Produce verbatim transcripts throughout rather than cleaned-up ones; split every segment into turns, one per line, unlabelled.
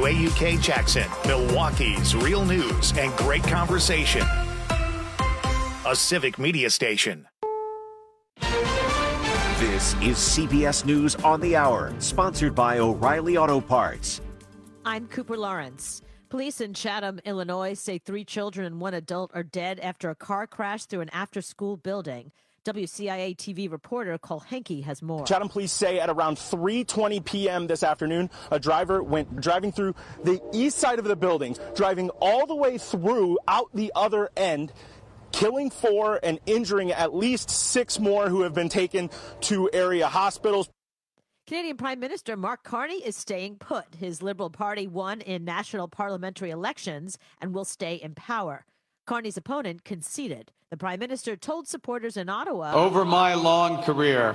W A U K Jackson, Milwaukee's real news and great conversation. A Civic Media station.
This is C B S News on the Hour, sponsored by O'Reilly Auto Parts.
I'm Cooper Lawrence. Police in Chatham, Illinois say three children and one adult are dead after a car crashed through an after-school building. W C I A T V reporter Cole Henke has more.
Chatham police say at around three twenty p.m. this afternoon, a driver went driving through the east side of the building, driving all the way through out the other end, killing four and injuring at least six more who have been taken to area hospitals.
Canadian Prime Minister Mark Carney is staying put. His Liberal Party won in national parliamentary elections and will stay in power. Carney's opponent conceded. The Prime Minister told supporters in Ottawa,
"Over my long career,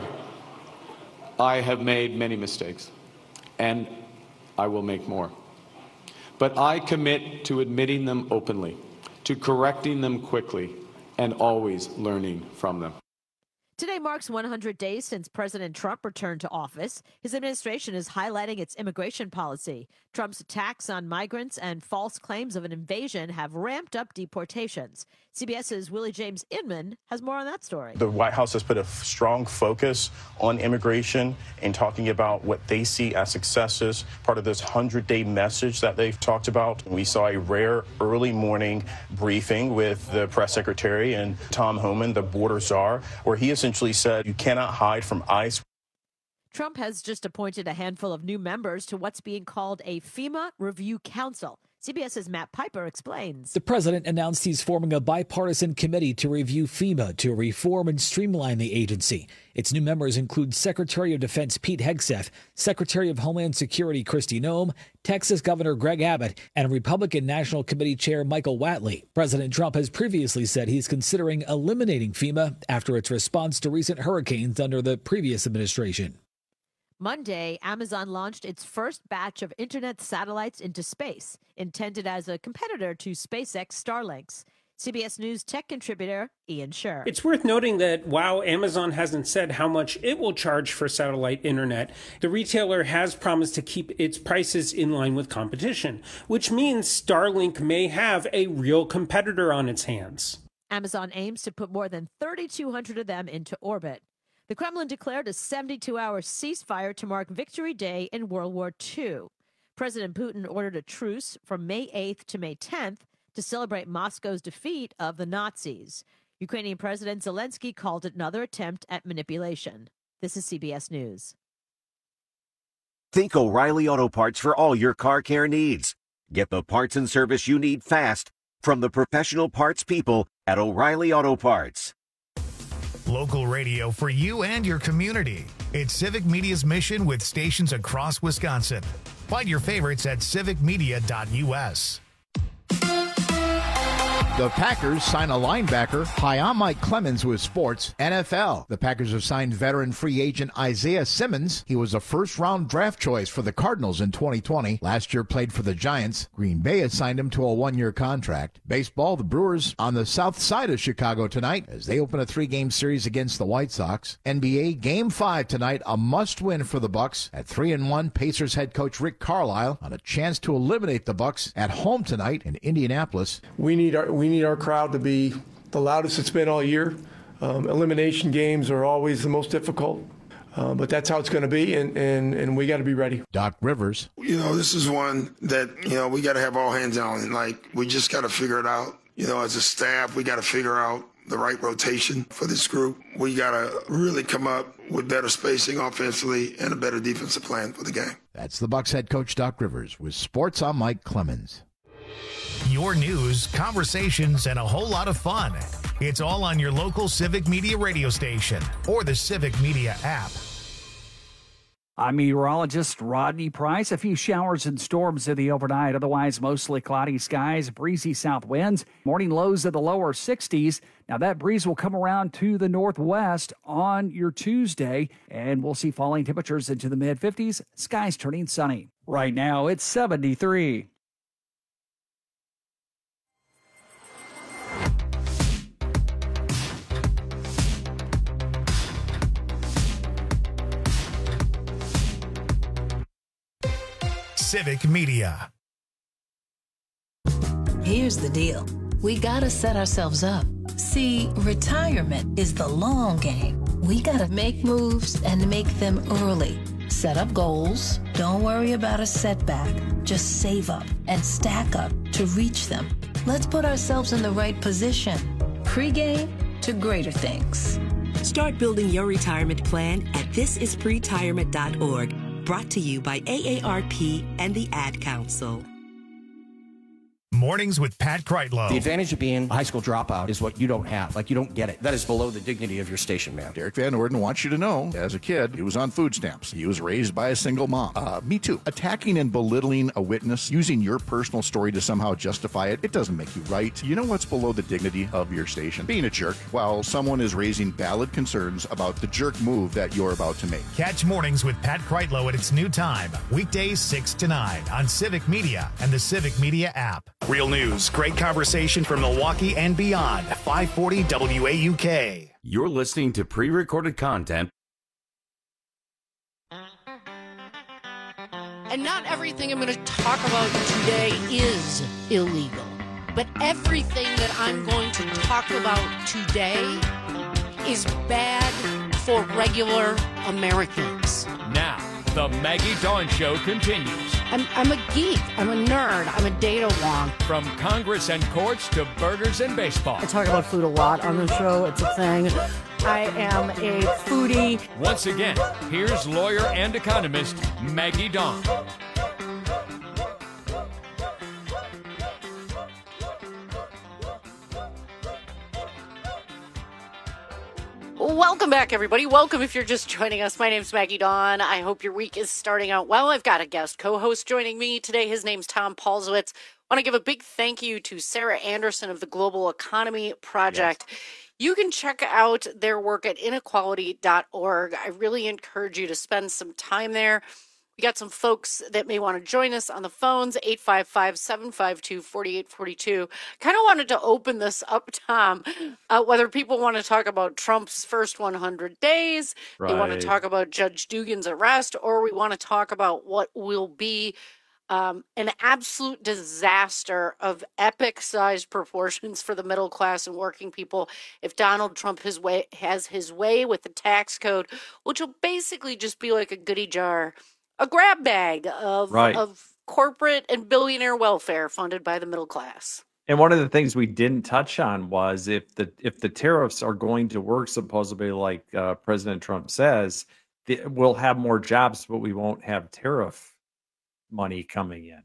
I have made many mistakes, and I will make more. But I commit to admitting them openly, to correcting them quickly, and always learning from them."
Today marks one hundred days since President Trump returned to office. His administration is highlighting its immigration policy. Trump's attacks on migrants and false claims of an invasion have ramped up deportations. CBS's Willie James Inman has more on that story.
The White House has put a f- strong focus on immigration and talking about what they see as successes, part of this hundred-day message that they've talked about. We saw a rare early morning briefing with the press secretary and Tom Homan, the border czar, where he essentially said, you cannot hide from ICE.
Trump has just appointed a handful of new members to what's being called a FEMA Review Council. CBS's Matt Piper explains.
The president announced he's forming a bipartisan committee to review FEMA to reform and streamline the agency. Its new members include Secretary of Defense Pete Hegseth, Secretary of Homeland Security Kristi Noem, Texas Governor Greg Abbott, and Republican National Committee Chair Michael Whatley. President Trump has previously said he's considering eliminating FEMA after its response to recent hurricanes under the previous administration.
Monday, Amazon launched its first batch of internet satellites into space, intended as a competitor to SpaceX Starlinks. C B S News tech contributor Ian Scher.
It's worth noting that while Amazon hasn't said how much it will charge for satellite internet, the retailer has promised to keep its prices in line with competition, which means Starlink may have a real competitor on its hands.
Amazon aims to put more than thirty-two hundred of them into orbit. The Kremlin declared a seventy-two hour ceasefire to mark Victory Day in World War Two. President Putin ordered a truce from May eighth to May tenth to celebrate Moscow's defeat of the Nazis. Ukrainian President Zelensky called it another attempt at manipulation. This is C B S News.
Think O'Reilly Auto Parts for all your car care needs. Get the parts and service you need fast from the professional parts people at O'Reilly Auto Parts.
Local radio for you and your community. It's Civic Media's mission with stations across Wisconsin. Find your favorites at civic media dot u s.
The Packers sign a linebacker. Hi, I'm Mike Clemens with Sports N F L. The Packers have signed veteran free agent Isaiah Simmons. He was a first-round draft choice for the Cardinals in twenty twenty. Last year played for the Giants. Green Bay has signed him to a one-year contract. Baseball, the Brewers on the south side of Chicago tonight as they open a three-game series against the White Sox. N B A Game five tonight, a must-win for the Bucks. At three and one, Pacers head coach Rick Carlisle on a chance to eliminate the Bucks at home tonight in Indianapolis.
We need our we need our crowd to be the loudest it's been all year. Um, elimination games are always the most difficult, uh, but that's how it's going to be, and, and, and we got to be ready.
Doc Rivers.
You know, this is one that, you know, we got to have all hands on it. Like, we just got to figure it out. You know, as a staff, we got to figure out the right rotation for this group. We got to really come up with better spacing offensively and a better defensive plan for the game.
That's the Bucks head coach, Doc Rivers. With Sports, I'm Mike Clemens.
Your news, conversations, and a whole lot of fun. It's all on your local Civic Media radio station or the Civic Media app.
I'm meteorologist Rodney Price. A few showers and storms in the overnight. Otherwise, mostly cloudy skies, breezy south winds. Morning lows in the lower sixties. Now, that breeze will come around to the northwest on your Tuesday, and we'll see falling temperatures into the mid-fifties. Skies turning sunny. Right now, it's seventy-three.
Civic Media.
here's the deal. We gotta set ourselves up. See, retirement is the long game. We gotta make moves and make them early. Set up goals. Don't worry about a setback. Just save up and stack up to reach them. Let's put ourselves in the right position. Pre-game to greater things.
Start building your retirement plan at this is pretirement dot org. Brought to you by A A R P and the Ad Council.
Mornings with Pat Kreitlow.
The advantage of being a high school dropout is what you don't have. Like, you don't get it. That is below the dignity of your station, man.
Derek Van Orden wants you to know, as a kid, he was on food stamps. He was raised by a single mom. Uh, me too. Attacking and belittling a witness, using your personal story to somehow justify it, it doesn't make you right. You know what's below the dignity of your station? Being a jerk while someone is raising valid concerns about the jerk move that you're about to make.
Catch Mornings with Pat Kreitlow at its new time, weekdays six to nine on Civic Media and the Civic Media app. Real news, great conversation from Milwaukee and beyond. five forty W A U K.
You're listening to pre-recorded content.
And not everything I'm going to talk about today is illegal. But everything that I'm going to talk about today is bad for regular Americans.
Now, the Maggie Dawn Show continues.
I'm, I'm a geek. I'm a nerd. I'm a data wonk.
From Congress and courts to burgers and baseball.
I talk about food a lot on the show. It's a thing. I am a foodie.
Once again, here's lawyer and economist Maggie Dawn.
Welcome back, everybody. Welcome if you're just joining us. My name's Maggie Dawn. I hope your week is starting out well. I've got a guest co-host joining me today. His name's Tom Paulswitz. I want to give a big thank you to Sarah Anderson of the Global Economy Project. Yes. You can check out their work at inequality dot org. I really encourage you to spend some time there. We got some folks that may want to join us on the phones, eight five five, seven five two, four eight four two. Kind of wanted to open this up, Tom, uh, whether people want to talk about Trump's first one hundred days, right. They want to talk about Judge Dugan's arrest, or we want to talk about what will be um, an absolute disaster of epic-sized proportions for the middle class and working people if Donald Trump his way, has his way with the tax code, which will basically just be like a goodie jar, a grab bag of, right. of corporate and billionaire welfare funded by the middle class.
And one of the things we didn't touch on was if the if the tariffs are going to work supposedly like uh, President Trump says, the, we'll have more jobs, but we won't have tariff money coming in.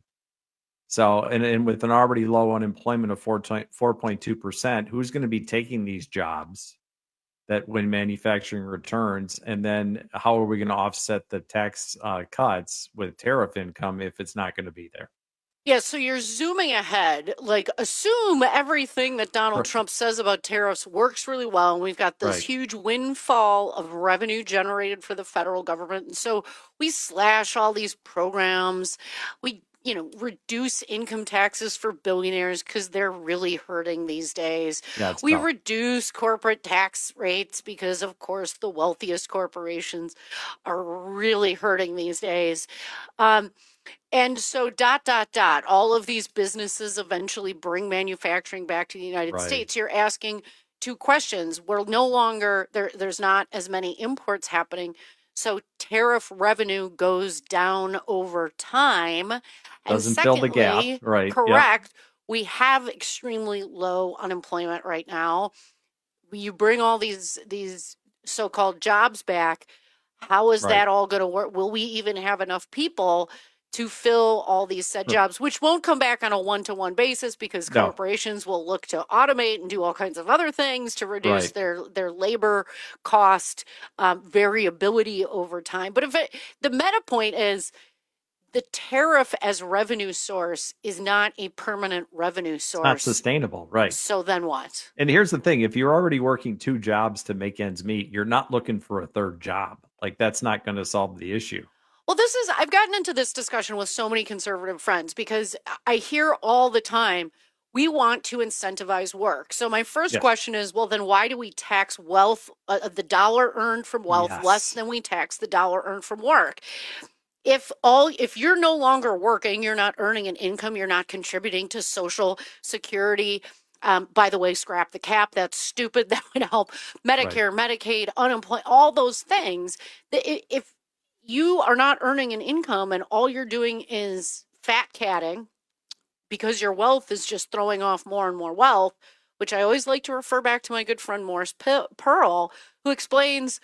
So, and, and with an already low unemployment of four point two percent, who's going to be taking these jobs that when manufacturing returns? And then how are we going to offset the tax uh, cuts with tariff income if it's not going to be there?
Yeah, so you're zooming ahead, like assume everything that Donald right. Trump says about tariffs works really well. And we've got this right. huge windfall of revenue generated for the federal government. And so we slash all these programs. We, you know, reduce income taxes for billionaires because they're really hurting these days. Yeah, we tough. reduce corporate tax rates because, of course, the wealthiest corporations are really hurting these days. Um, And so dot, dot, dot, all of these businesses eventually bring manufacturing back to the United right. States. You're asking two questions. We're no longer, there. there's not as many imports happening. So tariff revenue goes down over time.
Doesn't
and secondly,
fill the gap. Right.
Correct. Yep. We have extremely low unemployment right now. You bring all these, these so-called jobs back. How is right. that all going to work? Will we even have enough people to fill all these said jobs, which won't come back on a one-to-one basis because no. corporations will look to automate and do all kinds of other things to reduce right. their, their labor cost um, variability over time. But if it, the meta point is the tariff as revenue source is not a permanent revenue source.
It's not sustainable, right?
So then what?
And here's the thing. If you're already working two jobs to make ends meet, you're not looking for a third job. Like, that's not going to solve the issue.
Well, this is, I've gotten into this discussion with so many conservative friends because I hear all the time, we want to incentivize work. So my first yes. question is, well, then why do we tax wealth, uh, the dollar earned from wealth yes. less than we tax the dollar earned from work? if all if you're no longer working, you're not earning an income, you're not contributing to Social Security. Um, by the way, scrap the cap. That's stupid. That would help Medicare, right. Medicaid, unemployment, all those things. If you are not earning an income and all you're doing is fat catting because your wealth is just throwing off more and more wealth, which I always like to refer back to my good friend Morris Pearl, who explains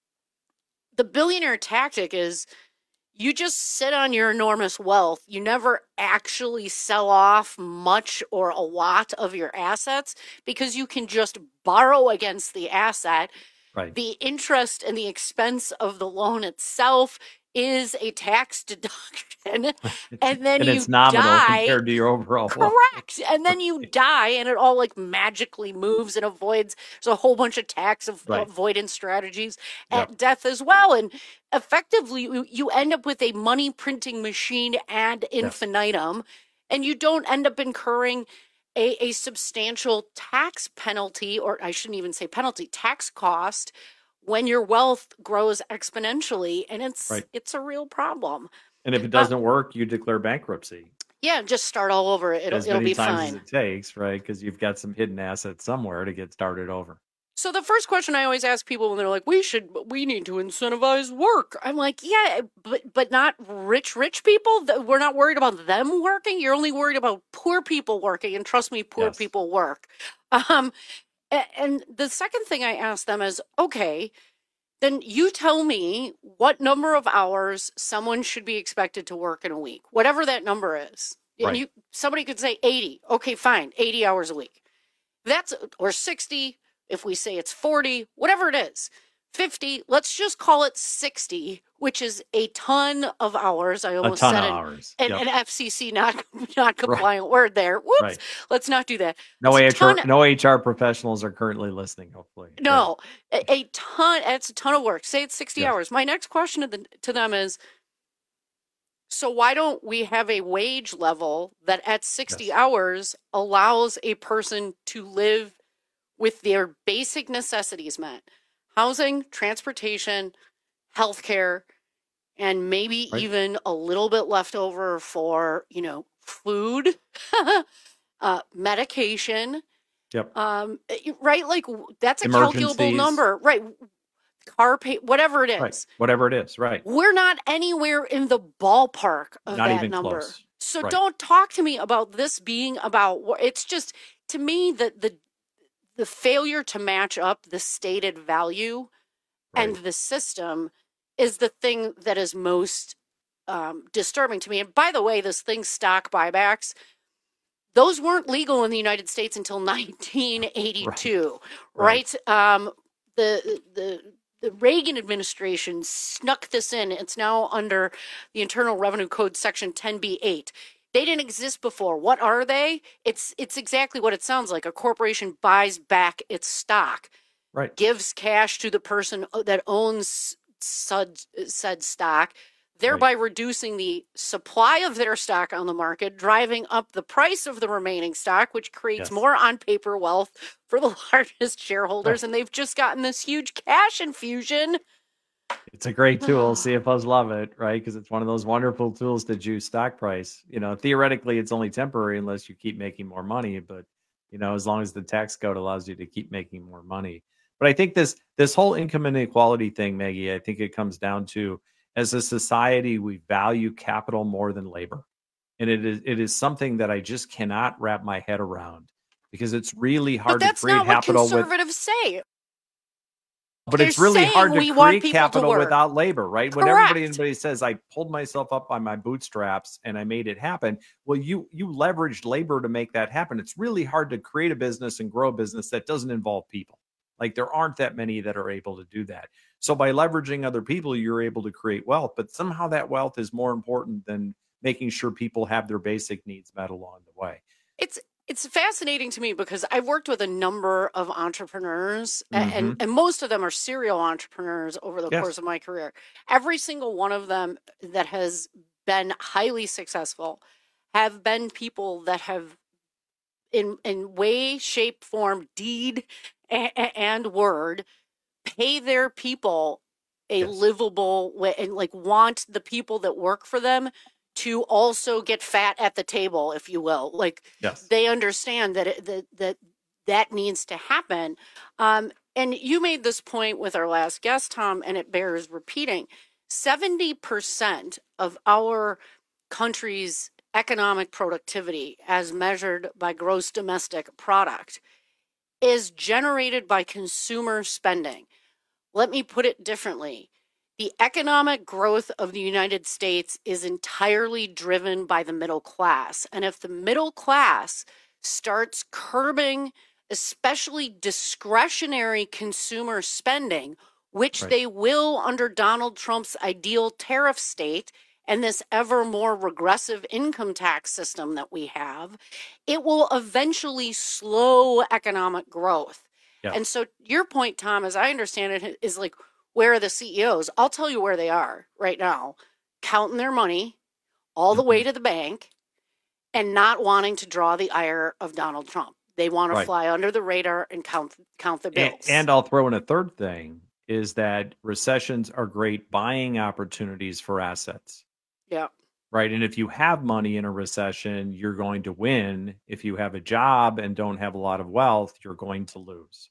the billionaire tactic is you just sit on your enormous wealth. You never actually sell off much or a lot of your assets because you can just borrow against the asset.
Right.
The interest and the expense of the loan itself is a tax deduction, and then
and
you
it's nominal
die,
compared to your overall wealth.
Correct. And then you die, and it all like magically moves and avoids. There's a whole bunch of tax av-
Right.
avoidance strategies at
Yep.
death as well, and effectively you, you end up with a money printing machine ad infinitum, and you don't end up incurring a, a substantial tax penalty, or I shouldn't even say penalty, tax cost when your wealth grows exponentially, and it's
Right.
it's a real problem.
And if it doesn't work, you declare bankruptcy
Yeah, just start all over. It'll
as
it'll
many
be
times
fine.
as it takes, right? Because you've got some hidden assets somewhere to get started over.
So the first question I always ask people when they're like, "We should, we need to incentivize work," I'm like, "Yeah, but but not rich rich people. Th- We're not worried about them working. You're only worried about poor people working, and trust me, poor
Yes.
people work." Um, a- and the second thing I ask them is, "Okay, then you tell me what number of hours someone should be expected to work in a week, whatever that number is." And
Right.
you somebody could say eighty. Okay, fine, eighty hours a week. That's or sixty. If we say it's forty, whatever it is, fifty, let's just call it sixty, which is a ton of hours. I almost
ton
said
of
an,
hours.
an,
Yep.
an F C C not not compliant word there. Whoops.
Right.
Let's not do that.
No
It's a
H R,
ton-
no H R professionals are currently listening. Hopefully,
no, a, a ton. It's a ton of work. Say it's sixty
Yes.
hours. My next question to, the, to them is, so why don't we have a wage level that at sixty
Yes.
hours allows a person to live with their basic necessities met? Housing, transportation, healthcare, and maybe
Right.
even a little bit left over for, you know, food, uh, medication.
Yep.
Um, right? Like w- that's a calculable
Emergencies.
number, right? Car pay, whatever it is.
Right. Whatever it is, right?
We're not anywhere in the ballpark of
Not
that
even
number.
close.
So
Right.
don't talk to me about this being about war. It's just, to me, that the the failure to match up the stated value and the system is the thing that is most um, disturbing to me. And by the way, this thing, stock buybacks, those weren't legal in the United States until nineteen eighty-two, right?
Right.
Um, the the the Reagan administration snuck this in. It's now under the Internal Revenue Code Section ten B eight. They didn't exist before. What are they? It's it's exactly what it sounds like. A corporation buys back its stock,
Right.
gives cash to the person that owns said, said stock, thereby reducing the supply of their stock on the market, driving up the price of the remaining stock, which creates
Yes.
more on-paper wealth for the largest shareholders. And they've just gotten this huge cash infusion.
It's a great tool. C F Os love it, right? Because it's one of those wonderful tools to juice stock price. You know, theoretically, it's only temporary unless you keep making more money. But you know, as long as the tax code allows you to keep making more money. But I think this this whole income inequality thing, Maggie, I think it comes down to, as a society, we value capital more than labor, and it is it is something that I just cannot wrap my head around because it's really hard
But that's
to create
not what
capital with.
conservatives say.
But
They're
it's really
saying
hard to
we want
create
people to
capital
work.
without labor, right? When everybody
Correct.
anybody says I pulled myself up by my bootstraps and I made it happen, well, you you leveraged labor to make that happen. It's really hard to create a business and grow a business that doesn't involve people. Like there aren't that many that are able to do that. So by leveraging other people, you're able to create wealth. But somehow that wealth is more important than making sure people have their basic needs met along the way.
It's it's fascinating to me because I've worked with a number of entrepreneurs, a- and,
Mhm.
and most of them are serial entrepreneurs over the
Yes.
course of my career. Every single one of them that has been highly successful have been people that have, in in way, shape, form, deed, and, and word, pay their people a yes. livable way and like want the people that work for them to also get fat at the table, if you will. Like yes. they understand that, it, that that that needs to happen. Um, and you made this point with our last guest, Tom, and it bears repeating. seventy percent of our country's economic productivity, as measured by gross domestic product, is generated by consumer spending. Let me put it differently. The economic growth of the United States is entirely driven by the middle class. And if the middle class starts curbing, especially discretionary consumer spending, which right. they will under Donald Trump's ideal tariff state and this ever more regressive income tax system that we have, it will eventually slow economic growth. Yeah. And so your point, Tom, as I understand it, is like, where are the C E Os? I'll tell you where they are right now, counting their money all the way to the bank and not wanting to draw the ire of Donald Trump. They want to right. fly under the radar and count count the bills.
And, and I'll throw in a third thing, is that recessions are great buying opportunities for assets.
Yeah.
Right. And if you have money in a recession, you're going to win. If you have a job and don't have a lot of wealth, you're going to lose.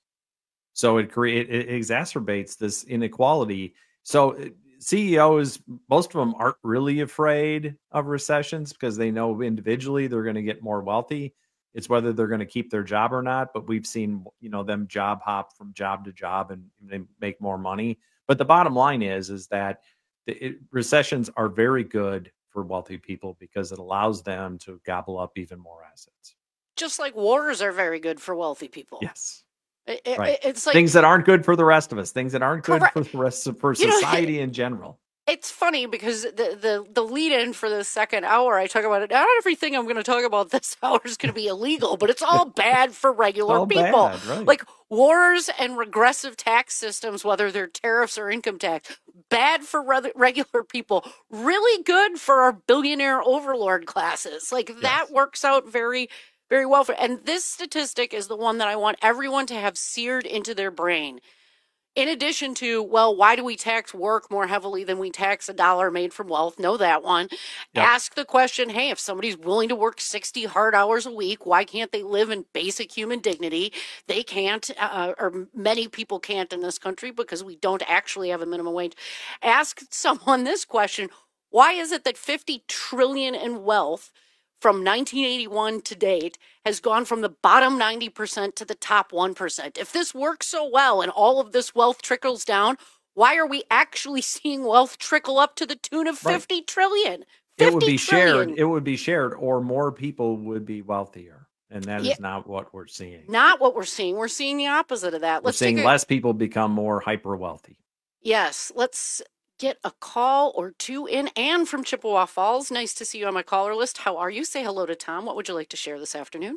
So it create it exacerbates this inequality. So C E Os, most of them aren't really afraid of recessions because they know individually they're going to get more wealthy. It's whether they're going to keep their job or not. But we've seen, you know, them job hop from job to job and they make more money. But the bottom line is, is that it, recessions are very good for wealthy people because it allows them to gobble up even more assets.
Just like wars are very good for wealthy people.
Yes.
It,
right.
It's like
things that aren't good for the rest of us, things that aren't good
correct.
for the rest of for society you know, in general.
It's funny because the, the, the lead in for the second hour, I talk about it. Not everything I'm going to talk about this hour is going to be illegal, but it's all bad for regular people.
Bad, right.
Like wars and regressive tax systems, whether they're tariffs or income tax, bad for re- regular people, really good for our billionaire overlord classes. Like yes. that works out very Very well. For, and this statistic is the one that I want everyone to have seared into their brain. In addition to, well, why do we tax work more heavily than we tax a dollar made from wealth? Know that one. Yep. Ask the question, hey, if somebody's willing to work sixty hard hours a week, why can't they live in basic human dignity? They can't, uh, or many people can't in this country because we don't actually have a minimum wage. Ask someone this question, why is it that fifty trillion dollars in wealth from nineteen eighty-one to date has gone from the bottom ninety percent to the top one percent. If this works so well and all of this wealth trickles down, why are we actually seeing wealth trickle up to the tune of fifty right. trillion? fifty
it would be
trillion.
shared. It would be shared, or more people would be wealthier. And that yeah. is not what we're seeing.
Not what we're seeing. We're seeing the opposite of that.
We're
Let's
seeing
take a...
less people become more hyper wealthy.
Yes. Let's get a call or two in. Anne from Chippewa Falls. Nice to see you on my caller list. How are you? Say hello to Tom. What would you like to share this afternoon?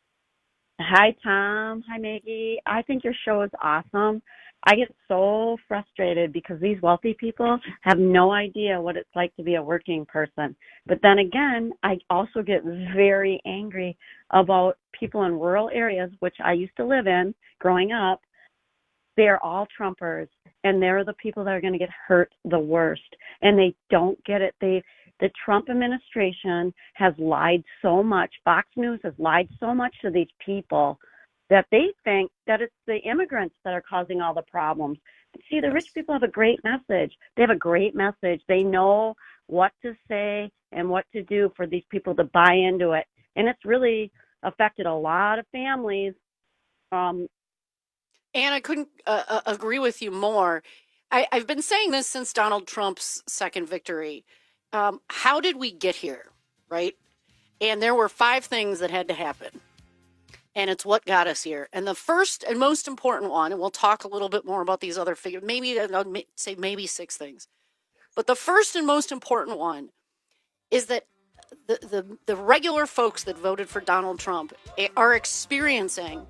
Hi, Tom. Hi, Maggie. I think your show is awesome. I get so frustrated because these wealthy people have no idea what it's like to be a working person. But then again, I also get very angry about people in rural areas, which I used to live in growing up. They're all Trumpers, and they're the people that are going to get hurt the worst. And they don't get it. They, the Trump administration has lied so much. Fox News has lied so much to these people that they think that it's the immigrants that are causing all the problems. See, the rich people have a great message. They have a great message. They know what to say and what to do for these people to buy into it. And it's really affected a lot of families. Um,
And I couldn't uh, agree with you more. I, I've been saying this since Donald Trump's second victory. Um, how did we get here, right? And there were five things that had to happen. And it's what got us here. And the first and most important one, and we'll talk a little bit more about these other figures, maybe I'll say maybe six things. But the first and most important one is that the, the, the regular folks that voted for Donald Trump are experiencing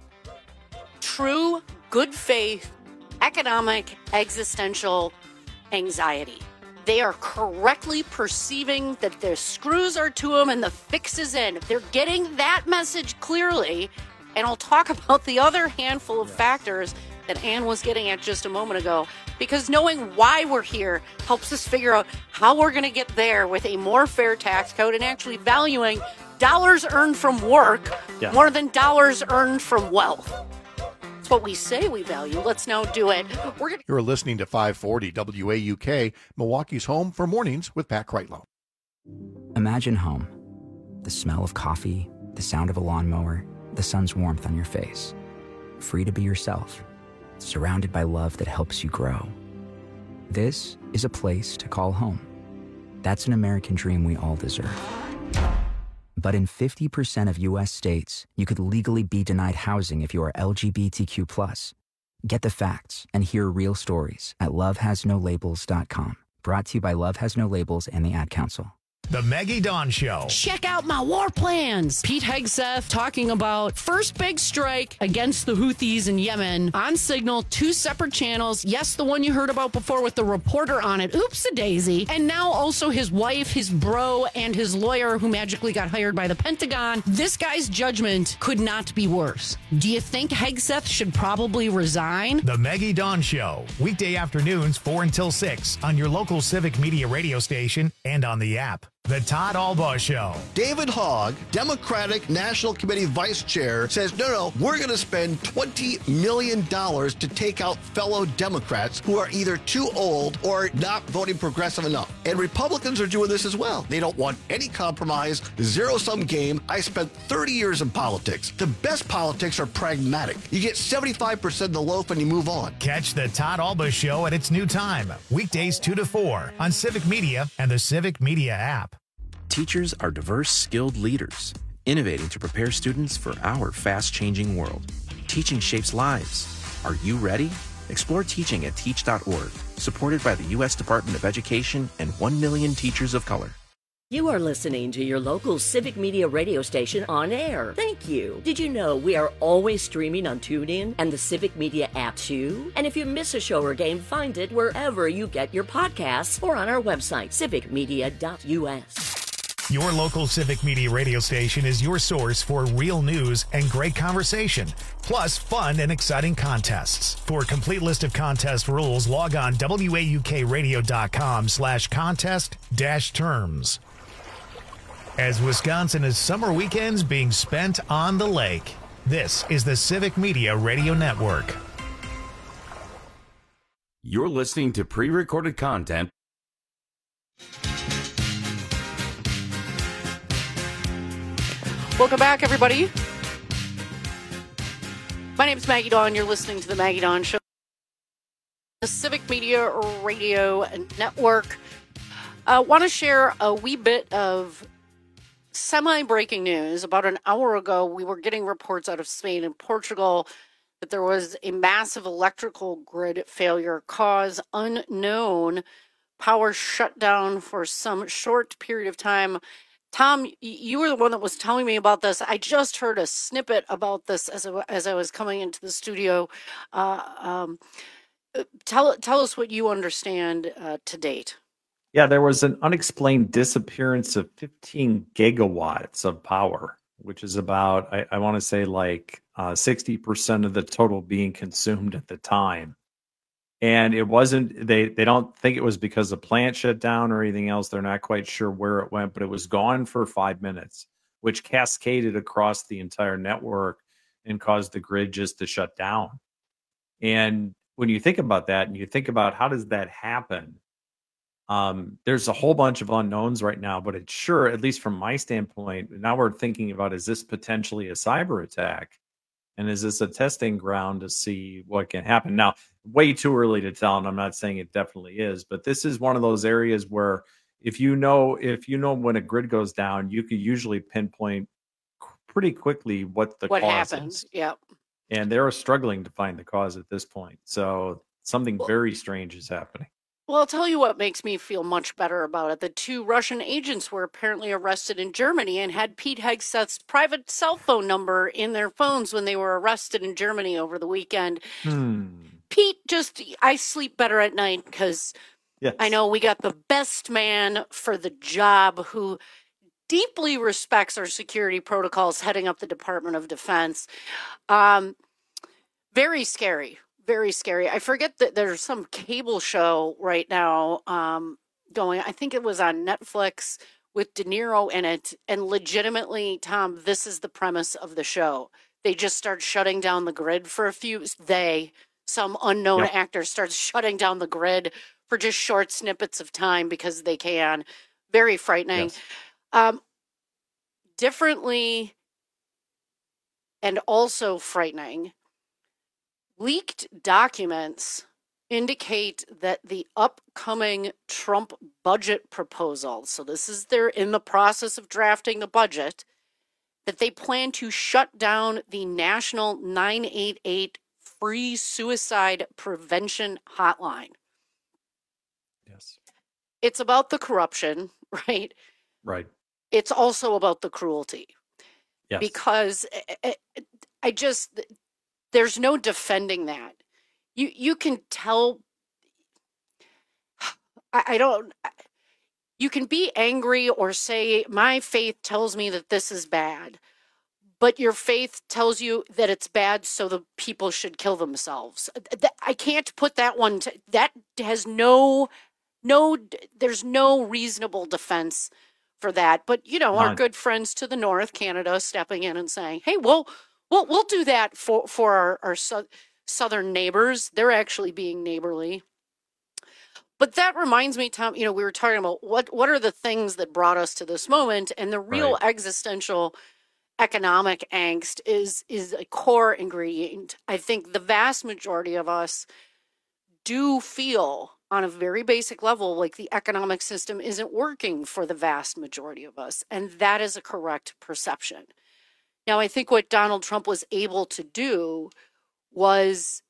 true good faith, economic, existential anxiety. They are correctly perceiving that their screws are to them and the fix is in. They're getting that message clearly. And I'll talk about the other handful of factors that Ann was getting at just a moment ago. because knowing why we're here helps us figure out how we're going to get there with a more fair tax code and actually valuing dollars earned from work yeah. more than dollars earned from wealth. It's what we say we value. Let's now do it. We're gonna-
You're listening to five forty W A U K, Milwaukee's home for mornings with Pat Kreitlow.
Imagine home. The smell of coffee, the sound of a lawnmower, the sun's warmth on your face. Free to be yourself, surrounded by love that helps you grow. This is a place to call home. That's an American dream we all deserve. But in fifty percent of U S states, you could legally be denied housing if you are L G B T Q plus. Get the facts and hear real stories at love has no labels dot com. Brought to you by Love Has No Labels and the Ad Council.
The Maggie Dawn Show.
Check out my war plans. Pete Hegseth talking about first big strike against the Houthis in Yemen on Signal, two separate channels. Yes, the one you heard about before with the reporter on it. Oops-a-daisy. And now also his wife, his bro, and his lawyer who magically got hired by the Pentagon. This guy's judgment could not be worse. Do you think Hegseth should probably resign?
The Maggie Dawn Show. Weekday afternoons, four until six on your local Civic Media radio station and on the app. The Todd Albaugh Show.
David Hogg, Democratic National Committee Vice Chair, says, no, no, we're going to spend twenty million dollars to take out fellow Democrats who are either too old or not voting progressive enough. And Republicans are doing this as well. They don't want any compromise, zero-sum game. I spent thirty years in politics. The best politics are pragmatic. You get seventy-five percent of the loaf and you move on.
Catch the Todd Albaugh Show at its new time, weekdays two to four on Civic Media and the Civic Media app.
Teachers are diverse, skilled leaders, innovating to prepare students for our fast-changing world. Teaching shapes lives. Are you ready? Explore teaching at teach dot org, supported by the U S Department of Education and one million teachers of color.
You are listening to your local Civic Media radio station on air. Thank you. Did you know we are always streaming on TuneIn and the Civic Media app too? And if you miss a show or game, find it wherever you get your podcasts or on our website, civic media dot U S.
Your local Civic Media radio station is your source for real news and great conversation, plus fun and exciting contests. For a complete list of contest rules, log on W A U K radio dot com slash contest dash terms. As Wisconsin is summer weekends being spent on the lake, this is the Civic Media Radio Network.
You're listening to pre-recorded content.
Welcome back, everybody. My name is Maggie Dawn. You're listening to the Maggie Dawn Show, the Civic Media Radio Network. I uh, want to share a wee bit of semi-breaking news. About an hour ago, we were getting reports out of Spain and Portugal that there was a massive electrical grid failure, cause unknown, power shut down for some short period of time. Tom, you were the one that was telling me about this. I just heard a snippet about this as I, as I was coming into the studio. Uh, um, tell tell us what you understand uh, to date.
Yeah, there was an unexplained disappearance of fifteen gigawatts of power, which is about, I, I want to say, like uh, sixty percent of the total being consumed at the time. And it wasn't, they, they don't think it was because the plant shut down or anything else. They're not quite sure where it went, but it was gone for five minutes, which cascaded across the entire network and caused the grid just to shut down. And when you think about that and you think about how does that happen, um, there's a whole bunch of unknowns right now, but it's sure, at least from my standpoint, now we're thinking about, is this potentially a cyber attack? And is this a testing ground to see what can happen? Now, way too early to tell, and I'm not saying it definitely is, but this is one of those areas where if you know if you know when a grid goes down, you could usually pinpoint pretty quickly what the
what
cause
happens.
is.
Yep.
And they're struggling to find the cause at this point. So something well, very strange is happening.
Well, I'll tell you what makes me feel much better about it. The two Russian agents were apparently arrested in Germany and had Pete Hegseth's private cell phone number in their phones when they were arrested in Germany over the weekend.
Hmm.
Pete, just, I sleep better at night because yes. I know we got the best man for the job who deeply respects our security protocols heading up the Department of Defense. Um, very scary very scary. I forget that there's some cable show right now um, going, I think it was on Netflix with De Niro in it. And legitimately, Tom, this is the premise of the show. They just start shutting down the grid for a few, they, some unknown yep. actor starts shutting down the grid for just short snippets of time because they can. Very frightening. Yes. Um, differently and also frightening, leaked documents indicate that the upcoming Trump budget proposal, so this is they're in the process of drafting the budget, that they plan to shut down the National nine eight eight Free Suicide Prevention Hotline.
Yes.
It's about the corruption, right?
Right.
It's also about the cruelty.
Yes.
Because I, I just, there's no defending that. You you can tell, I, I don't, you can be angry or say, my faith tells me that this is bad. But your faith tells you that it's bad, so the people should kill themselves. I can't put that one, to, that has no, no, there's no reasonable defense for that. But, you know, None. Our good friends to the north, Canada, stepping in and saying, hey, we'll, we'll, we'll do that for, for our, our so, southern neighbors. They're actually being neighborly. But that reminds me, Tom, you know, we were talking about what, what are the things that brought us to this moment, and the real right. existential economic angst is is a core ingredient. I think the vast majority of us do feel on a very basic level like the economic system isn't working for the vast majority of us, and that is a correct perception. Now, I think what Donald Trump was able to do was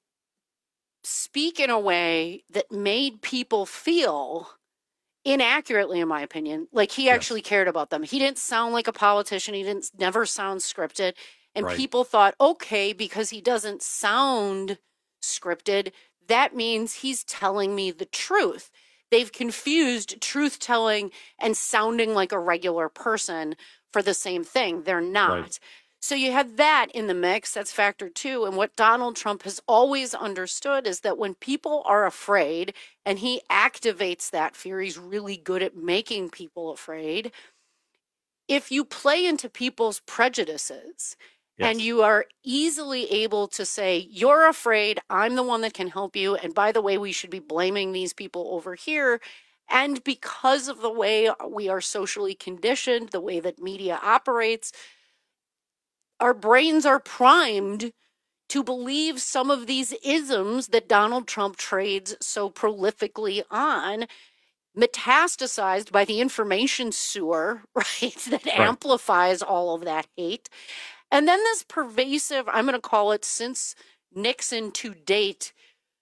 speak in a way that made people feel inaccurately, in my opinion, like he actually yes. cared about them. He didn't sound like a politician. He didn't never sound scripted. And right. people thought, okay, because he doesn't sound scripted, that means he's telling me the truth. They've confused truth telling and sounding like a regular person for the same thing. They're not. Right. So you had that in the mix. That's factor two. And what Donald Trump has always understood is that when people are afraid and he activates that fear, he's really good at making people afraid. If you play into people's prejudices yes. and you are easily able to say, you're afraid, I'm the one that can help you. And by the way, we should be blaming these people over here. And because of the way we are socially conditioned, the way that media operates, our brains are primed to believe some of these isms that Donald Trump trades so prolifically on, metastasized by the information sewer, right, that right. amplifies all of that hate. And then this pervasive, I'm going to call it since Nixon to date,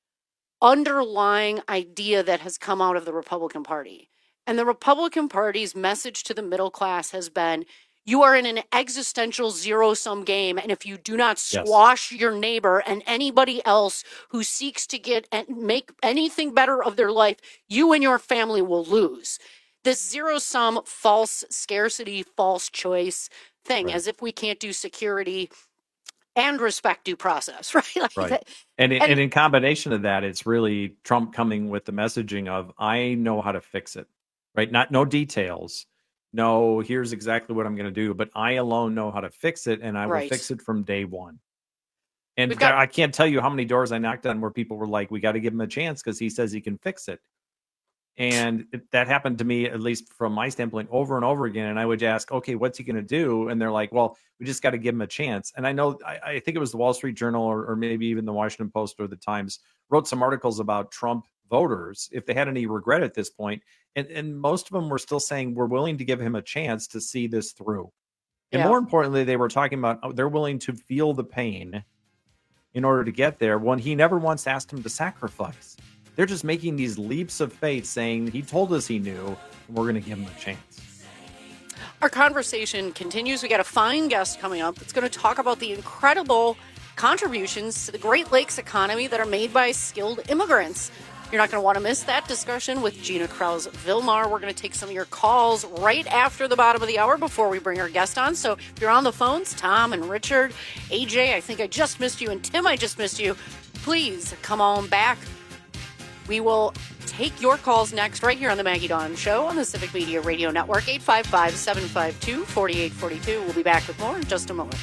underlying idea that has come out of the Republican Party. And the Republican Party's message to the middle class has been, you are in an existential zero-sum game, and if you do not squash yes. your neighbor and anybody else who seeks to get and make anything better of their life, you and your family will lose. This zero-sum, false scarcity, false choice thing, right. as if we can't do security and respect due process, right? Like
right.
that,
and, and, and in combination of that, it's really Trump coming with the messaging of, I know how to fix it, right? Not no details. No, here's exactly what I'm going to do, but I alone know how to fix it, and I will
right.
fix it from day one. And
got,
I can't tell you how many doors I knocked on where people were like, we got to give him a chance because he says he can fix it. And it, that happened to me, at least from my standpoint, over and over again. And I would ask, okay, what's he going to do? And they're like, well, we just got to give him a chance. And I know, I, I think it was the Wall Street Journal or, or maybe even the Washington Post or the Times wrote some articles about Trump voters, if they had any regret at this point. And, and most of them were still saying, we're willing to give him a chance to see this through. And yeah. more importantly, they were talking about oh, they're willing to feel the pain in order to get there when he never once asked him to sacrifice. They're just making these leaps of faith saying he told us he knew, and we're going to give him a chance.
Our conversation continues. We got a fine guest coming up that's going to talk about the incredible contributions to the Great Lakes economy that are made by skilled immigrants. You're not going to want to miss that discussion with Gina Kraus-Vilmar. We're going to take some of your calls right after the bottom of the hour before we bring our guest on. So if you're on the phones, Tom and Richard, A J, I think I just missed you, and Tim, I just missed you. Please come on back. We will take your calls next right here on the Maggie Dawn Show on the Civic Media Radio Network, eight five five, seven five two, four eight four two. We'll be back with more in just a moment.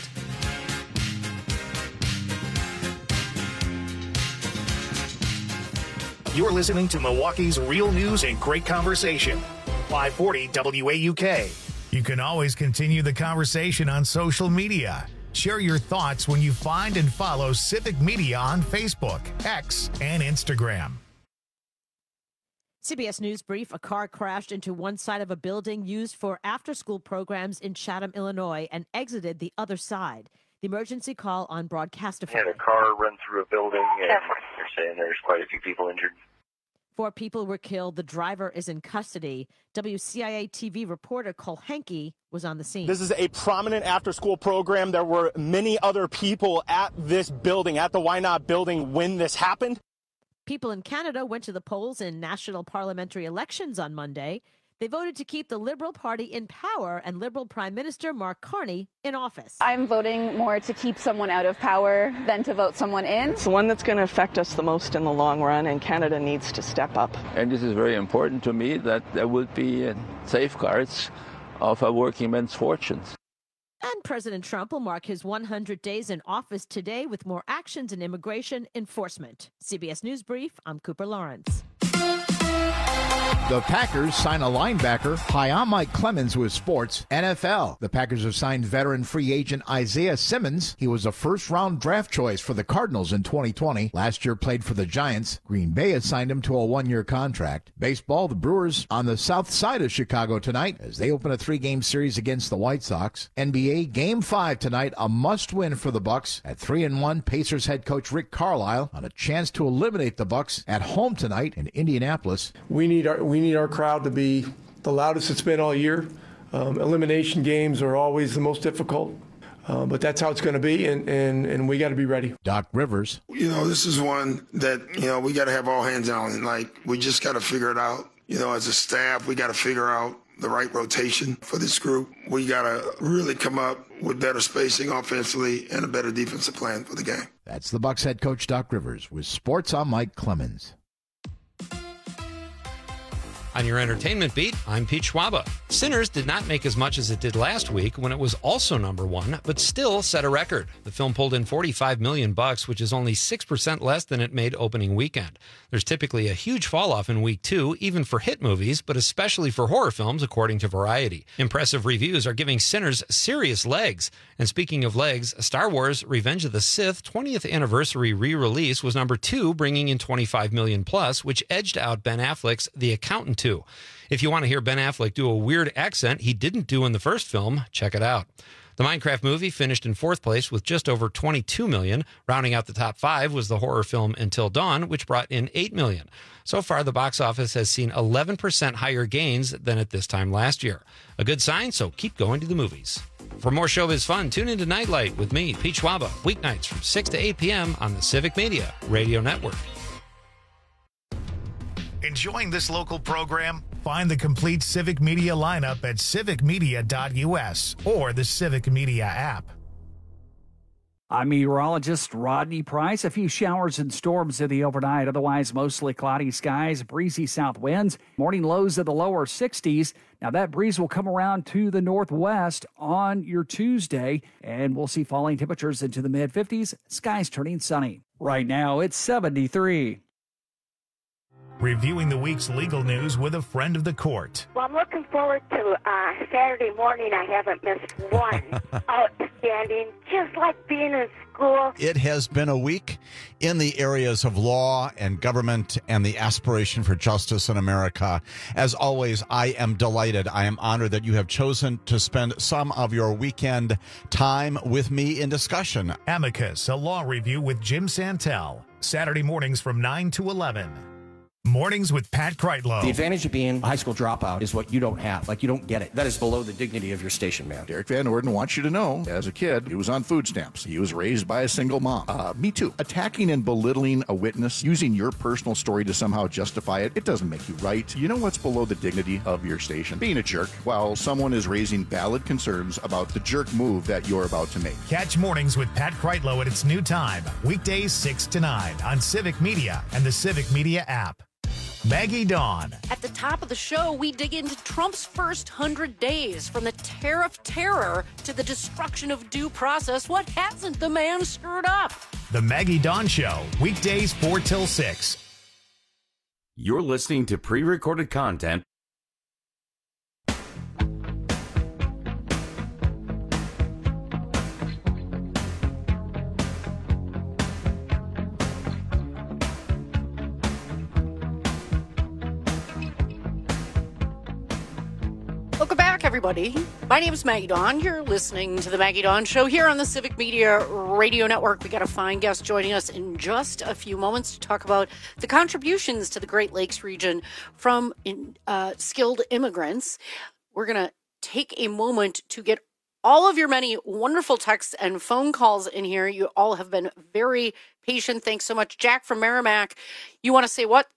You're listening to Milwaukee's Real News and Great Conversation. five forty W A U K. You can always continue the conversation on social media. Share your thoughts when you find and follow Civic Media on Facebook, X, and Instagram.
C B S News Brief, a car crashed into one side of a building used for after-school programs in Chatham, Illinois, and exited the other side. The emergency call on Broadcastify.
Had a car run through a building, and they're saying there's quite a few people injured.
Four people were killed. The driver is in custody. W C I A T V reporter Cole Henke was on the scene.
This is a prominent after-school program. There were many other people at this building, at the Why Not building, when this happened.
People in Canada went to the polls in national parliamentary elections on Monday. They voted to keep the Liberal Party in power and Liberal Prime Minister Mark Carney in office.
I'm voting more to keep someone out of power than to vote someone in.
It's the one that's going to affect us the most in the long run, and Canada needs to step up.
And this is very important to me, that there would be safeguards of a working man's fortunes.
And President Trump will mark his one hundred days in office today with more actions in immigration enforcement. C B S News Brief, I'm Cooper Lawrence.
The Packers sign a linebacker. Hi, I'm Mike Clemens with Sports. N F L. The Packers have signed veteran free agent Isaiah Simmons. He was a first-round draft choice for the Cardinals in twenty twenty. Last year played for the Giants. Green Bay has signed him to a one-year contract. Baseball, the Brewers on the south side of Chicago tonight as they open a three-game series against the White Sox. N B A Game five tonight, a must-win for the Bucks. At three and one, Pacers head coach Rick Carlisle on a chance to eliminate the Bucks at home tonight in Indianapolis.
We need our we need our crowd to be the loudest it's been all year. Um, elimination games are always the most difficult, uh, but that's how it's going to be, and, and, and we got to be ready.
Doc Rivers.
You know, this is one that, you know, we got to have all hands on. Like, we just got to figure it out. You know, as a staff, we got to figure out the right rotation for this group. We got to really come up with better spacing offensively and a better defensive plan for the game.
That's the Bucs head coach, Doc Rivers. With Sports, I'm Mike Clemens.
On your entertainment beat, I'm Pete Schwaba. Sinners did not make as much as it did last week when it was also number one, but still set a record. The film pulled in forty-five million bucks, which is only six percent less than it made opening weekend. There's typically a huge fall off in week two, even for hit movies, but especially for horror films, according to Variety. Impressive reviews are giving Sinners serious legs. And speaking of legs, Star Wars Revenge of the Sith twentieth anniversary re-release was number two, bringing in twenty-five million plus, which edged out Ben Affleck's The Accountant two. If you want to hear Ben Affleck do a weird accent he didn't do in the first film, check it out. The Minecraft movie finished in fourth place with just over twenty-two million dollars. Rounding out the top five was the horror film Until Dawn, which brought in eight million dollars. So far, the box office has seen eleven percent higher gains than at this time last year. A good sign, so keep going to the movies. For more showbiz fun, tune into Nightlight with me, Pete Schwaba, weeknights from six to eight p.m. on the Civic Media Radio Network.
Enjoying this local program? Find the complete Civic Media lineup at civic media dot u s or the Civic Media app.
I'm meteorologist Rodney Price. A few showers and storms in the overnight, otherwise mostly cloudy skies, breezy south winds, morning lows of the lower sixties. Now that breeze will come around to the northwest on your Tuesday, and we'll see falling temperatures into the mid fifties, skies turning sunny. Right now it's seventy-three.
Reviewing the week's legal news with a friend of the court.
Well, I'm looking forward to uh, Saturday morning. I haven't missed one. Outstanding, just like being in school.
It has been a week in the areas of law and government and the aspiration for justice in America. As always, I am delighted. I am honored that you have chosen to spend some of your weekend time with me in discussion.
Amicus, a law review with Jim Santel. Saturday mornings from nine to eleven. Mornings with Pat Kreitlow.
The advantage of being a high school dropout is what you don't have. Like, you don't get it. That is below the dignity of your station, man.
Derek Van Orden wants you to know, as a kid, he was on food stamps. He was raised by a single mom. Uh, me too. Attacking and belittling a witness, using your personal story to somehow justify it, it doesn't make you right. You know what's below the dignity of your station? Being a jerk while someone is raising valid concerns about the jerk move that you're about to make.
Catch Mornings with Pat Kreitlow at its new time, weekdays six to nine on Civic Media and the Civic Media app. Maggie Dawn.
At the top of the show, we dig into Trump's first hundred days, from the tariff terror to the destruction of due process. What hasn't the man screwed up?
The Maggie Dawn Show, weekdays four till six.
You're listening to pre-recorded content.
Welcome back, everybody. My name is Maggie Dawn. You're listening to the Maggie Dawn Show here on the Civic Media Radio Network. We got a fine guest joining us in just a few moments to talk about the contributions to the Great Lakes region from uh, skilled immigrants. We're going to take a moment to get all of your many wonderful texts and phone calls in here. You all have been very patient. Thanks so much. Jack from Merrimack, you want to say what?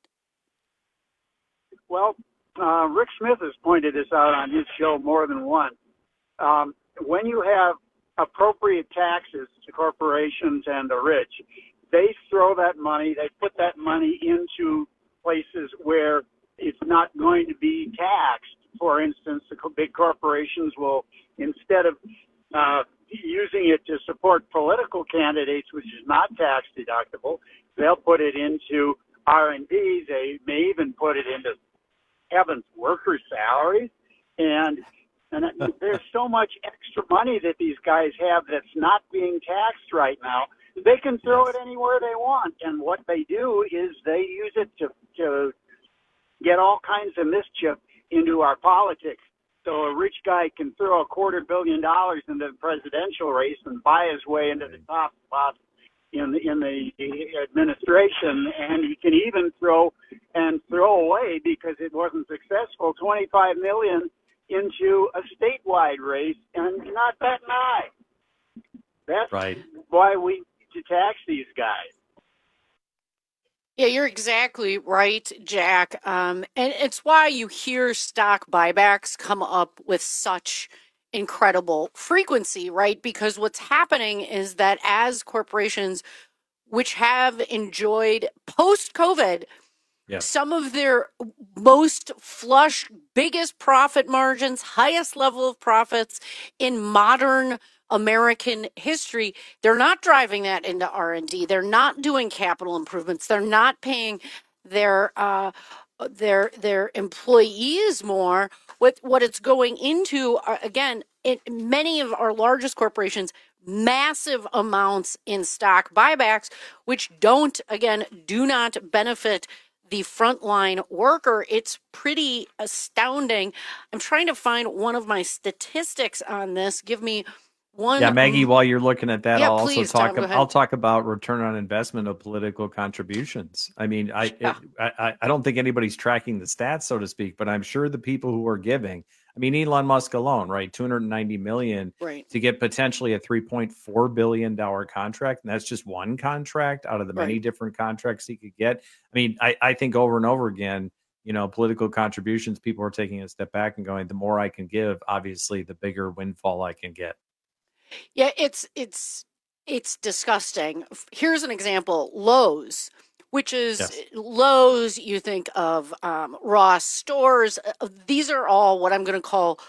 Well, Uh, Rick Smith has pointed this out on his show more than once. Um, when you have appropriate taxes to corporations and the rich, they throw that money, they put that money into places where it's not going to be taxed. For instance, the big corporations will, instead of uh, using it to support political candidates, which is not tax deductible, they'll put it into R and D. They may even put it into heavens, workers' salaries, and and there's so much extra money that these guys have that's not being taxed right now. They can throw it anywhere they want, and what they do is they use it to to get all kinds of mischief into our politics. So a rich guy can throw a quarter billion dollars into the presidential race and buy his way into the top spot in the, in the administration, and he can even throw and throw away, because it wasn't successful, twenty-five million dollars into a statewide race and not that high. That's
right.
Why we need to tax these guys.
Yeah, you're exactly right, Jack. Um, and it's why you hear stock buybacks come up with such incredible frequency, right? Because what's happening is that as corporations, which have enjoyed post-COVID, yeah. some of their most flush, biggest profit margins, highest level of profits in modern American history, they're not driving that into R and D. They're not doing capital improvements. They're not paying their uh, their their employees more. What what it's going into are, again, in many of our largest corporations, massive amounts in stock buybacks, which don't, again, do not benefit the frontline worker. It's pretty astounding. I'm trying to find one of my statistics on this. Give me one.
Yeah, Maggie, while you're looking at that,
yeah,
I'll
please,
also talk
Tom,
about, I'll talk about return on investment of political contributions. I mean, I, yeah. it, I I don't think anybody's tracking the stats, so to speak, but I'm sure the people who are giving, I mean, Elon Musk alone, right? two hundred ninety million dollars right. to get potentially a three point four billion dollars contract. And that's just one contract out of the many right. different contracts he could get. I mean, I, I think over and over again, you know, political contributions, people are taking a step back and going, the more I can give, obviously, the bigger windfall I can get.
Yeah, it's it's it's disgusting. Here's an example. Lowe's, which is yes. Lowe's, you think of um, Ross Stores. These are all what I'm going to call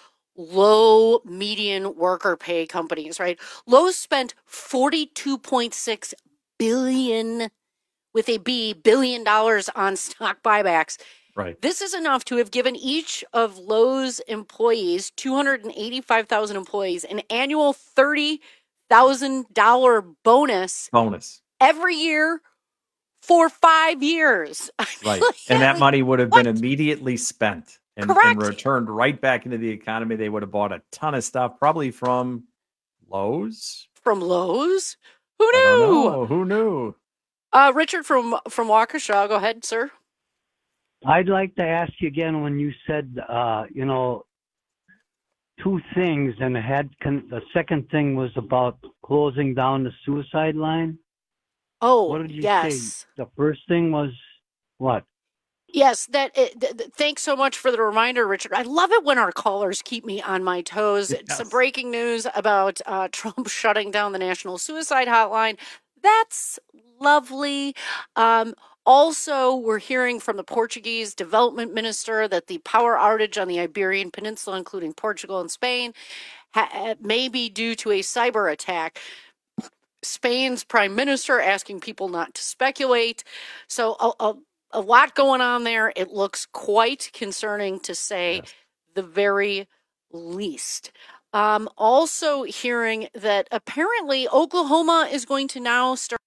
low median worker pay companies, right? Lowe's spent forty-two point six billion with a B billion dollars on stock buybacks.
Right.
This is enough to have given each of Lowe's employees, two hundred eighty-five thousand employees, an annual thirty thousand dollars bonus.
Bonus.
Every year for five years.
Right. And that money would have
what?
been immediately spent and, and returned right back into the economy. They would have bought a ton of stuff, probably from Lowe's.
From Lowe's? Who knew?
I don't know. Who knew?
Uh, Richard from, from Waukesha. Go ahead, sir.
I'd like to ask you again when you said, uh, you know, two things, and it had con- the second thing was about closing down the suicide line.
Oh,
what did you
yes.
say? The first thing was what?
Yes, that. It, th- th- thanks so much for the reminder, Richard. I love it when our callers keep me on my toes.
Yes.
Some breaking news about uh, Trump shutting down the National Suicide Hotline. That's lovely. Um, also, we're hearing from the Portuguese development minister that the power outage on the Iberian Peninsula, including Portugal and Spain, ha- may be due to a cyber attack. Spain's prime minister asking people not to speculate. So a, a, a lot going on there. It looks quite concerning, to say yes. the very least. Um, also hearing that apparently Oklahoma is going to now start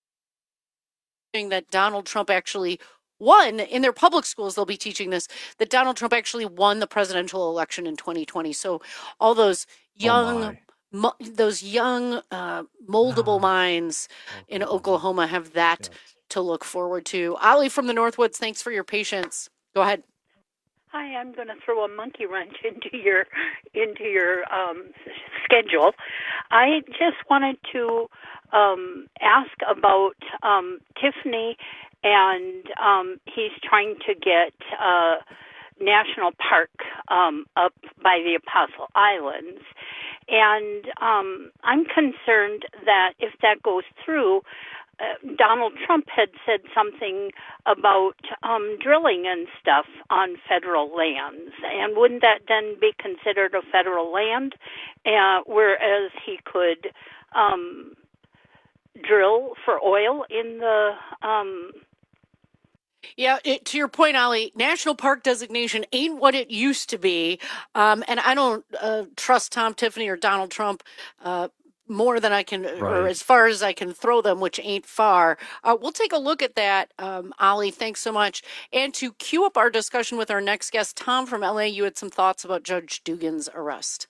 that Donald Trump actually won in their public schools. They'll be teaching this, that Donald Trump actually won the presidential election in twenty twenty. So all those young... Oh Mo- those young, uh, moldable minds in Oklahoma have that yes. to look forward to. Ali from the Northwoods, thanks for your patience. Go ahead.
Hi, I'm going to throw a monkey wrench into your into your um, schedule. I just wanted to um, ask about um, Tiffany, and um, he's trying to get uh, National Park um, up by the Apostle Islands. And um, I'm concerned that if that goes through, uh, Donald Trump had said something about um, drilling and stuff on federal lands. And wouldn't that then be considered a federal land? Uh, whereas he could um, drill for oil in the... Um,
Yeah, it, to your point, Ali, national park designation ain't what it used to be. Um, and I don't uh, trust Tom Tiffany or Donald Trump uh, more than I can, right. or as far as I can throw them, which ain't far. Uh, we'll take a look at that, um, Ali. Thanks so much. And to cue up our discussion with our next guest, Tom from L A, you had some thoughts about Judge Dugan's arrest.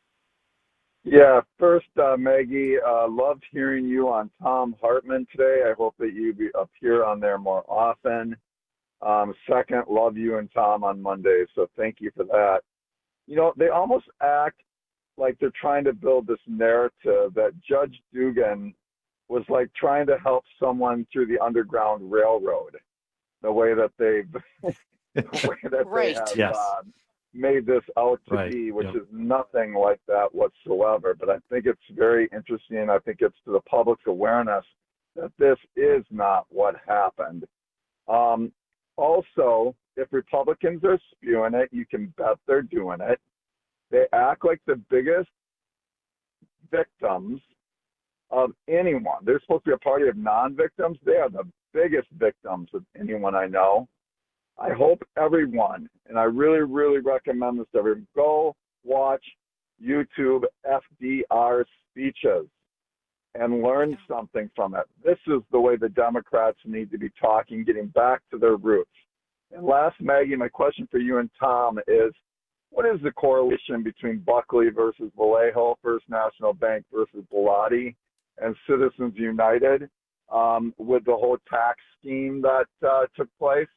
Yeah, first, uh, Maggie, uh, loved hearing you on Thom Hartmann today. I hope that you be, appear on there more often. Um, second, love you and Tom on Monday, so thank you for that. You know, they almost act like they're trying to build this narrative that Judge Dugan was like trying to help someone through the Underground Railroad, the way that they've, the way that
right.
they have
yes.
uh, made this out to
right.
be, which
yep.
is nothing like that whatsoever. But I think it's very interesting. I think it's to the public's awareness that this is not what happened. Um, also, if Republicans are spewing it, you can bet they're doing it. They act like the biggest victims of anyone. They're supposed to be a party of non-victims. They are the biggest victims of anyone I know. I hope everyone, and I really, really recommend this to everyone, go watch YouTube F D R speeches and learn something from it. This is the way the Democrats need to be talking, getting back to their roots. And last, Maggie, my question for you and Tom is, what is the correlation between Buckley versus Vallejo, First National Bank versus Bellotti, and Citizens United um, with the whole tax scheme that uh, took place?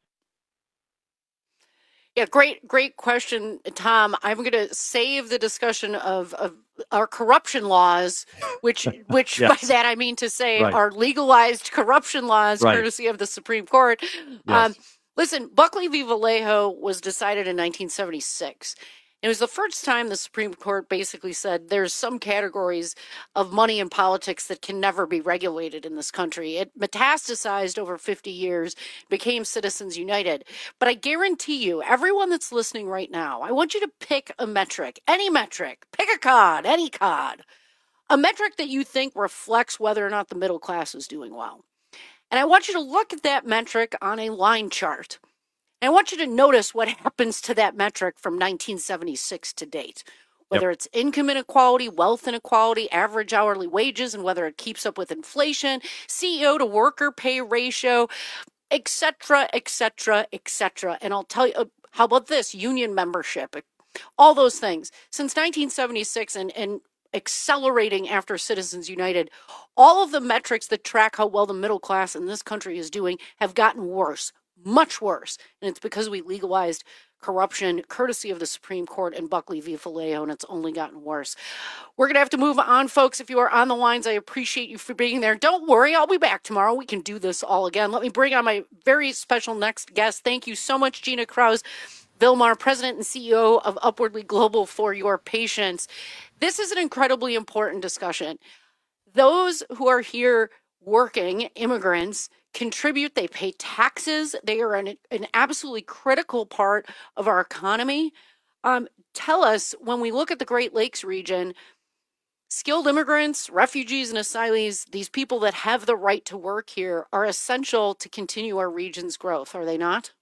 Yeah, great, great question, Tom. I'm going to save the discussion of, of our corruption laws, which, which yes. by that I mean to say
right.
are legalized corruption laws, right. courtesy of the Supreme Court.
Yes.
Um, listen, Buckley v. Vallejo was decided in nineteen seventy-six. It was the first time the Supreme Court basically said there's some categories of money in politics that can never be regulated in this country. It metastasized over fifty years, became Citizens United. But I guarantee you, everyone that's listening right now, I want you to pick a metric, any metric, pick a cod, any cod, a metric that you think reflects whether or not the middle class is doing well. And I want you to look at that metric on a line chart. And I want you to notice what happens to that metric from nineteen seventy-six to date, whether yep. it's income inequality, wealth inequality, average hourly wages, and whether it keeps up with inflation, C E O to worker pay ratio, et cetera, et cetera, et cetera. And I'll tell you, uh, how about this? Union membership, all those things. Since nineteen seventy-six and, and accelerating after Citizens United, all of the metrics that track how well the middle class in this country is doing have gotten worse. much worse. And it's because we legalized corruption, courtesy of the Supreme Court and Buckley v. Vallejo, and it's only gotten worse. We're going to have to move on, folks. If you are on the lines, I appreciate you for being there. Don't worry, I'll be back tomorrow. We can do this all again. Let me bring on my very special next guest. Thank you so much, Gina Krause Vilmar, President and C E O of Upwardly Global, for your patience. This is an incredibly important discussion. Those who are here working, immigrants, contribute, they pay taxes, they are an, an absolutely critical part of our economy. Um, tell us, when we look at the Great Lakes region, skilled immigrants, refugees, and asylees, these people that have the right to work here, are essential to continue our region's growth, are they not?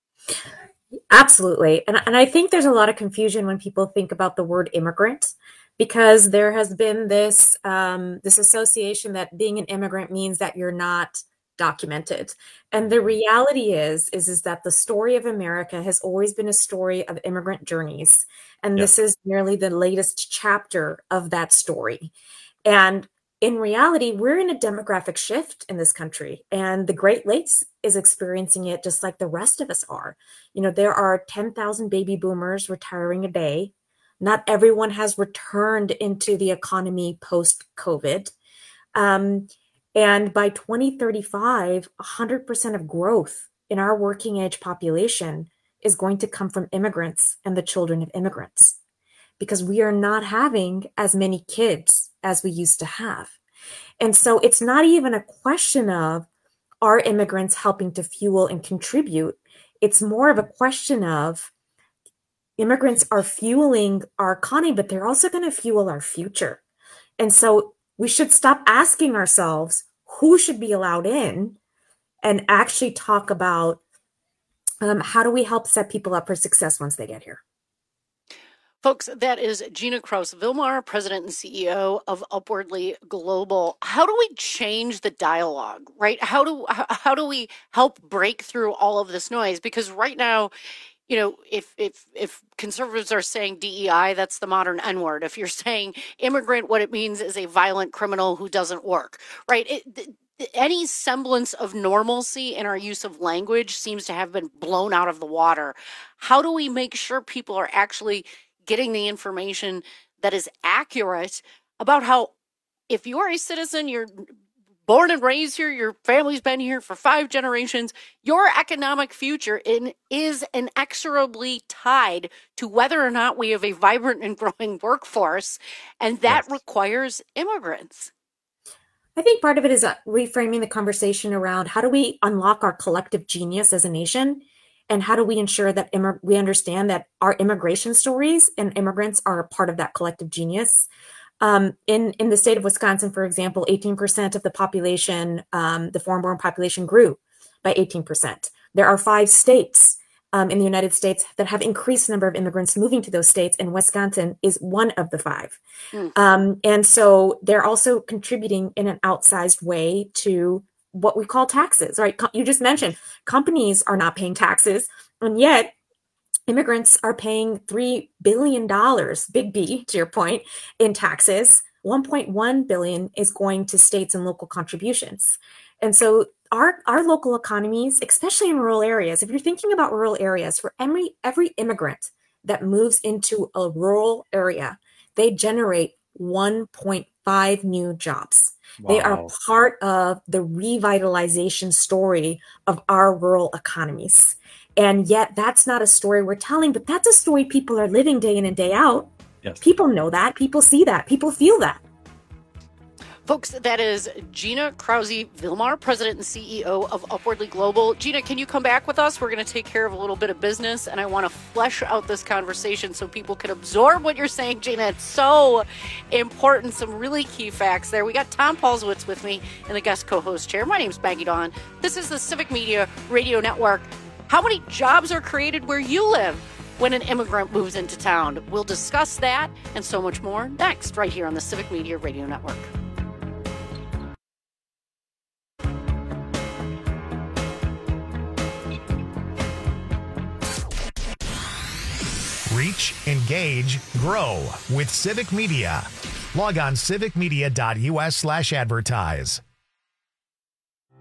Absolutely. And, and I think there's a lot of confusion when people think about the word immigrant, because there has been this um, this association that being an immigrant means that you're not documented. And the reality is, is, is that the story of America has always been a story of immigrant journeys. And yep. This is merely the latest chapter of that story. And in reality, we're in a demographic shift in this country, and the Great Lakes is experiencing it just like the rest of us are. You know, there are ten thousand baby boomers retiring a day. Not everyone has returned into the economy post-COVID. Um, And by twenty thirty-five, one hundred percent of growth in our working age population is going to come from immigrants and the children of immigrants, because we are not having as many kids as we used to have. And so it's not even a question of, are immigrants helping to fuel and contribute? It's more of a question of, immigrants are fueling our economy, but they're also going to fuel our future. And so we should stop asking ourselves who should be allowed in and actually talk about um, how do we help set people up for success once they get here.
Folks, that is Gina Krause Vilmar, President and C E O of Upwardly Global. How do we change the dialogue, right? How do how do we help break through all of this noise? Because right now, you know, if if if conservatives are saying D E I, that's the modern N-word. If you're saying immigrant, what it means is a violent criminal who doesn't work, right? It, th- any semblance of normalcy in our use of language seems to have been blown out of the water. How do we make sure people are actually getting the information that is accurate about how, if you're a citizen, you're born and raised here, your family's been here for five generations, your economic future in, is inexorably tied to whether or not we have a vibrant and growing workforce, and that yes. requires immigrants.
I think part of it is uh, reframing the conversation around how do we unlock our collective genius as a nation, and how do we ensure that immig- we understand that our immigration stories and immigrants are a part of that collective genius. Um, in, in the state of Wisconsin, for example, eighteen percent of the population, um, the foreign-born population grew by eighteen percent. There are five states um, in the United States that have increased number of immigrants moving to those states, and Wisconsin is one of the five. Mm. Um, and so they're also contributing in an outsized way to what we call taxes, right? You just mentioned companies are not paying taxes, and yet immigrants are paying three billion dollars, big B to your point, in taxes. one point one billion dollars is going to states and local contributions. And so our, our local economies, especially in rural areas, if you're thinking about rural areas, for every, every immigrant that moves into a rural area, they generate one point five new jobs. Wow. They are part of the revitalization story of our rural economies. And yet that's not a story we're telling, but that's a story people are living day in and day out. Yes. People know that. People see that. People feel that.
Folks, that is Gina Krause Vilmar, President and C E O of Upwardly Global. Gina, can you come back with us? We're going to take care of a little bit of business, and I want to flesh out this conversation so people can absorb what you're saying, Gina. It's so important. Some really key facts there. We got Tom Paulswitz with me in the guest co-host chair. My name's Maggie Dawn. This is the Civic Media Radio Network. How many jobs are created where you live when an immigrant moves into town? We'll discuss that and so much more next, right here on the Civic Media Radio Network.
Reach, engage, grow with Civic Media. Log on civicmedia.us slash advertise.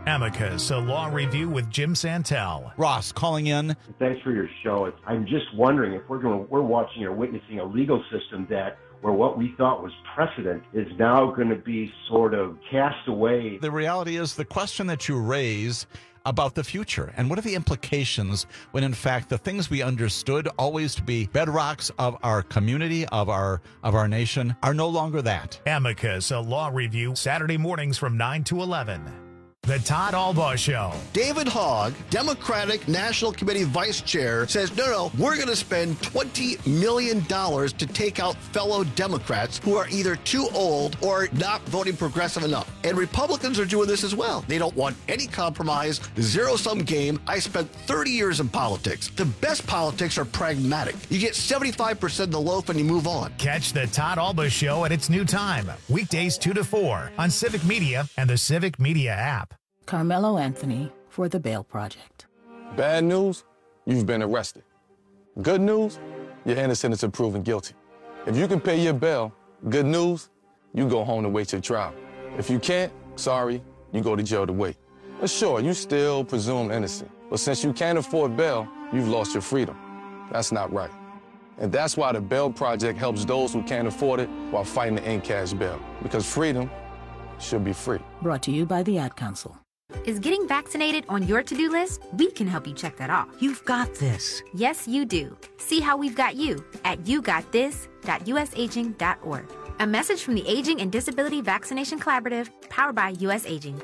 Amicus, a law review with Jim Santel.
Ross calling in.
Thanks for your show. It's, I'm just wondering if we're going to, we're watching or witnessing a legal system that where what we thought was precedent is now going to be sort of cast away.
The reality is the question that you raise about the future and what are the implications when in fact the things we understood always to be bedrocks of our community, of our of our nation, are no longer that.
Amicus, a law review, Saturday mornings from nine to eleven. The Todd Albaugh Show.
David Hogg, Democratic National Committee Vice Chair, says, no, no, we're going to spend twenty million dollars to take out fellow Democrats who are either too old or not voting progressive enough. And Republicans are doing this as well. They don't want any compromise, zero-sum game. I spent thirty years in politics. The best politics are pragmatic. You get seventy-five percent of the loaf and you move on.
Catch the Todd Albaugh Show at its new time, weekdays two to four on Civic Media and the Civic Media app.
Carmelo Anthony for the Bail Project.
Bad news, you've been arrested. Good news, you're innocent until proven guilty. If you can pay your bail, good news, you go home to wait your trial. If you can't, sorry, you go to jail to wait. But sure, you still presume innocent. But since you can't afford bail, you've lost your freedom. That's not right. And that's why the Bail Project helps those who can't afford it while fighting to end cash bail. Because freedom should be free.
Brought to you by the Ad Council.
Is getting vaccinated on your to-do list? We can help you check that off.
You've got this.
Yes, you do. See how we've got you at you got this dot u s aging dot org. A message from the Aging and Disability Vaccination Collaborative, powered by U S Aging.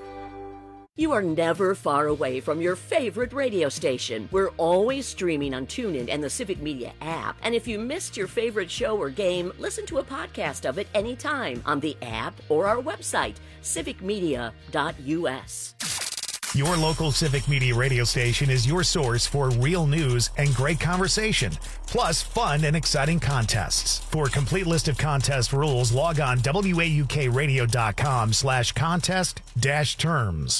You are never far away from your favorite radio station. We're always streaming on TuneIn and the Civic Media app. And if you missed your favorite show or game, listen to a podcast of it anytime on the app or our website, civic media dot u s.
Your local Civic Media radio station is your source for real news and great conversation, plus fun and exciting contests. For a complete list of contest rules, log on W A U K radio dot com slash contest dash terms.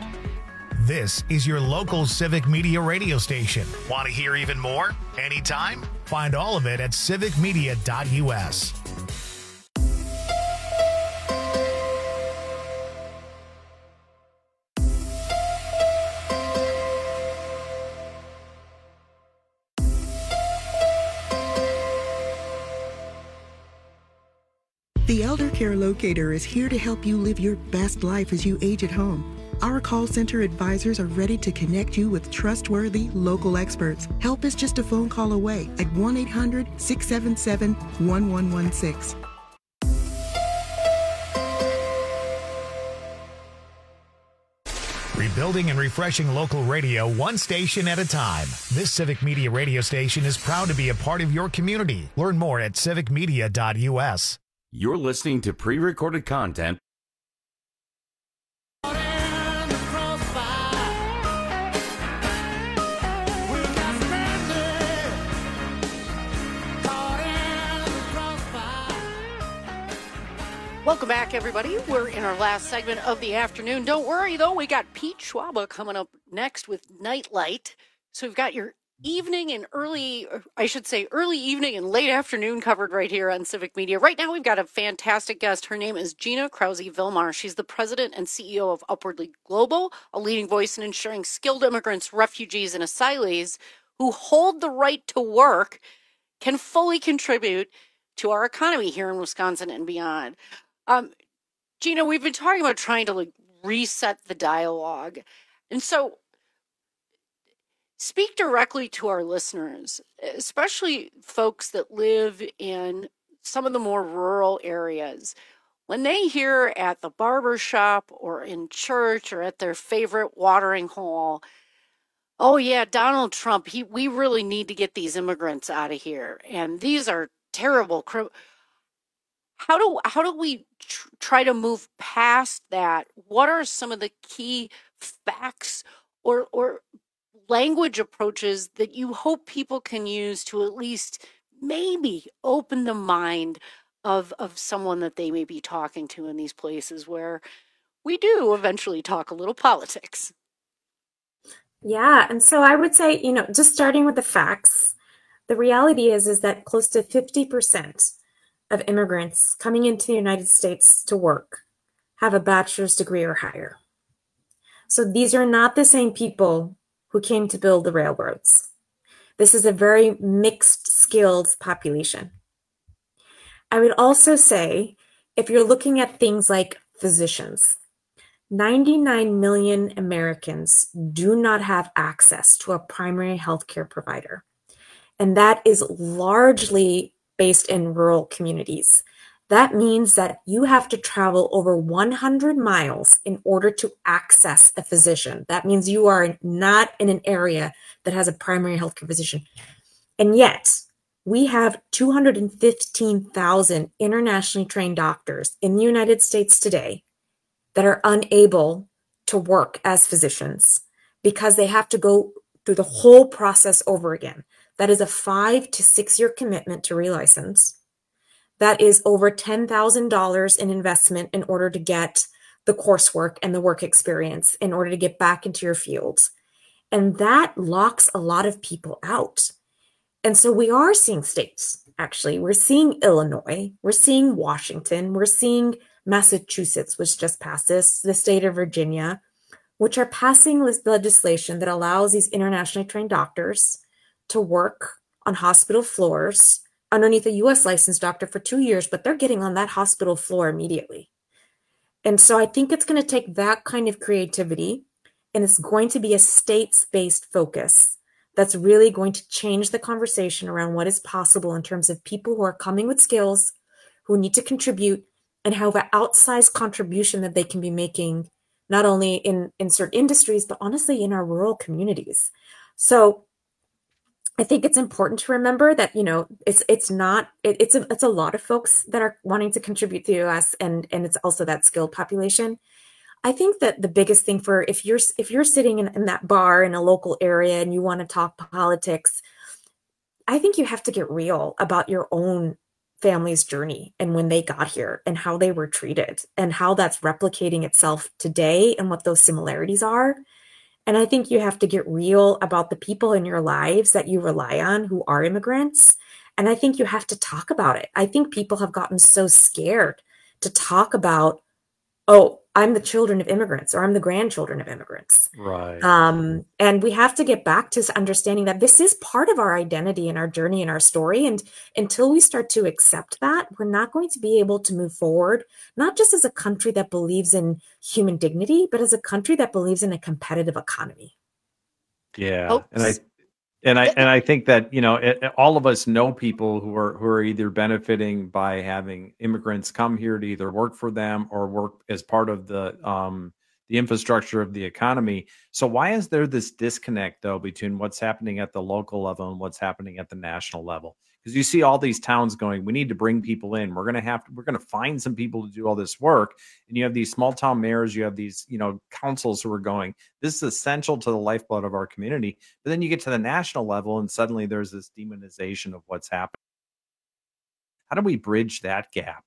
This is your local Civic Media radio station. Want to hear even more? Anytime? Find all of it at civic media dot u s.
The Elder Care Locator is here to help you live your best life as you age at home. Our call center advisors are ready to connect you with trustworthy local experts. Help is just a phone call away at one eight hundred, six seven seven, one one one six.
Rebuilding and refreshing local radio one station at a time. This Civic Media radio station is proud to be a part of your community. Learn more at civic media dot u s.
You're listening to pre-recorded content.
Welcome back, everybody. We're in our last segment of the afternoon. Don't worry, though. We got Pete Schwaba coming up next with Nightlight. So we've got your evening and early, I should say early evening and late afternoon covered right here on Civic Media. Right now, we've got a fantastic guest. Her name is Gina Krause-Vilmar. She's the president and C E O of Upwardly Global, a leading voice in ensuring skilled immigrants, refugees, and asylees who hold the right to work can fully contribute to our economy here in Wisconsin and beyond. Um, Gina, we've been talking about trying to like reset the dialogue. And so speak directly to our listeners, especially folks that live in some of the more rural areas. When they hear at the barber shop or in church or at their favorite watering hole, oh yeah, Donald Trump, he, we really need to get these immigrants out of here. And these are terrible criminals. How do how do we tr- try to move past that? What are some of the key facts or or language approaches that you hope people can use to at least maybe open the mind of of someone that they may be talking to in these places where we do eventually talk a little politics?
Yeah, and so I would say, you know, just starting with the facts, the reality is is that close to fifty percent of immigrants coming into the United States to work have a bachelor's degree or higher. So these are not the same people who came to build the railroads. This is a very mixed skilled population. I would also say, if you're looking at things like physicians, ninety-nine million Americans do not have access to a primary healthcare provider. And that is largely based in rural communities. That means that you have to travel over one hundred miles in order to access a physician. That means you are not in an area that has a primary healthcare physician. And yet, we have two hundred fifteen thousand internationally trained doctors in the United States today that are unable to work as physicians because they have to go through the whole process over again. That is a five to six year commitment to relicense. That is over ten thousand dollars in investment in order to get the coursework and the work experience in order to get back into your fields. And that locks a lot of people out. And so we are seeing states, actually. We're seeing Illinois. We're seeing Washington. We're seeing Massachusetts, which just passed this, the state of Virginia, which are passing legislation that allows these internationally trained doctors to work on hospital floors underneath a U S licensed doctor for two years, but they're getting on that hospital floor immediately. And so I think it's going to take that kind of creativity, and it's going to be a states-based focus that's really going to change the conversation around what is possible in terms of people who are coming with skills, who need to contribute, and have an outsized contribution that they can be making, not only in, in certain industries, but honestly in our rural communities. So I think it's important to remember that, you know, it's it's not, it, it's, a, it's a lot of folks that are wanting to contribute to the U S, and, and it's also that skilled population. I think that the biggest thing for if you're if you're sitting in, in that bar in a local area and you want to talk politics, I think you have to get real about your own family's journey and when they got here and how they were treated and how that's replicating itself today and what those similarities are. And I think you have to get real about the people in your lives that you rely on who are immigrants. And I think you have to talk about it. I think people have gotten so scared to talk about, oh, I'm the children of immigrants, or I'm the grandchildren of immigrants.
Right.
Um, and we have to get back to understanding that this is part of our identity and our journey and our story. And until we start to accept that, we're not going to be able to move forward, not just as a country that believes in human dignity, but as a country that believes in a competitive economy.
Yeah.
Oh,
And I and I and I think that, you know, it, all of us know people who are who are either benefiting by having immigrants come here to either work for them or work as part of the um, the infrastructure of the economy. So why is there this disconnect, though, between what's happening at the local level and what's happening at the national level? Because you see all these towns going, we need to bring people in. We're going to have to, we're going to find some people to do all this work. And you have these small town mayors, you have these, you know, councils who are going, this is essential to the lifeblood of our community. But then you get to the national level and suddenly there's this demonization of what's happening. How do we bridge that gap?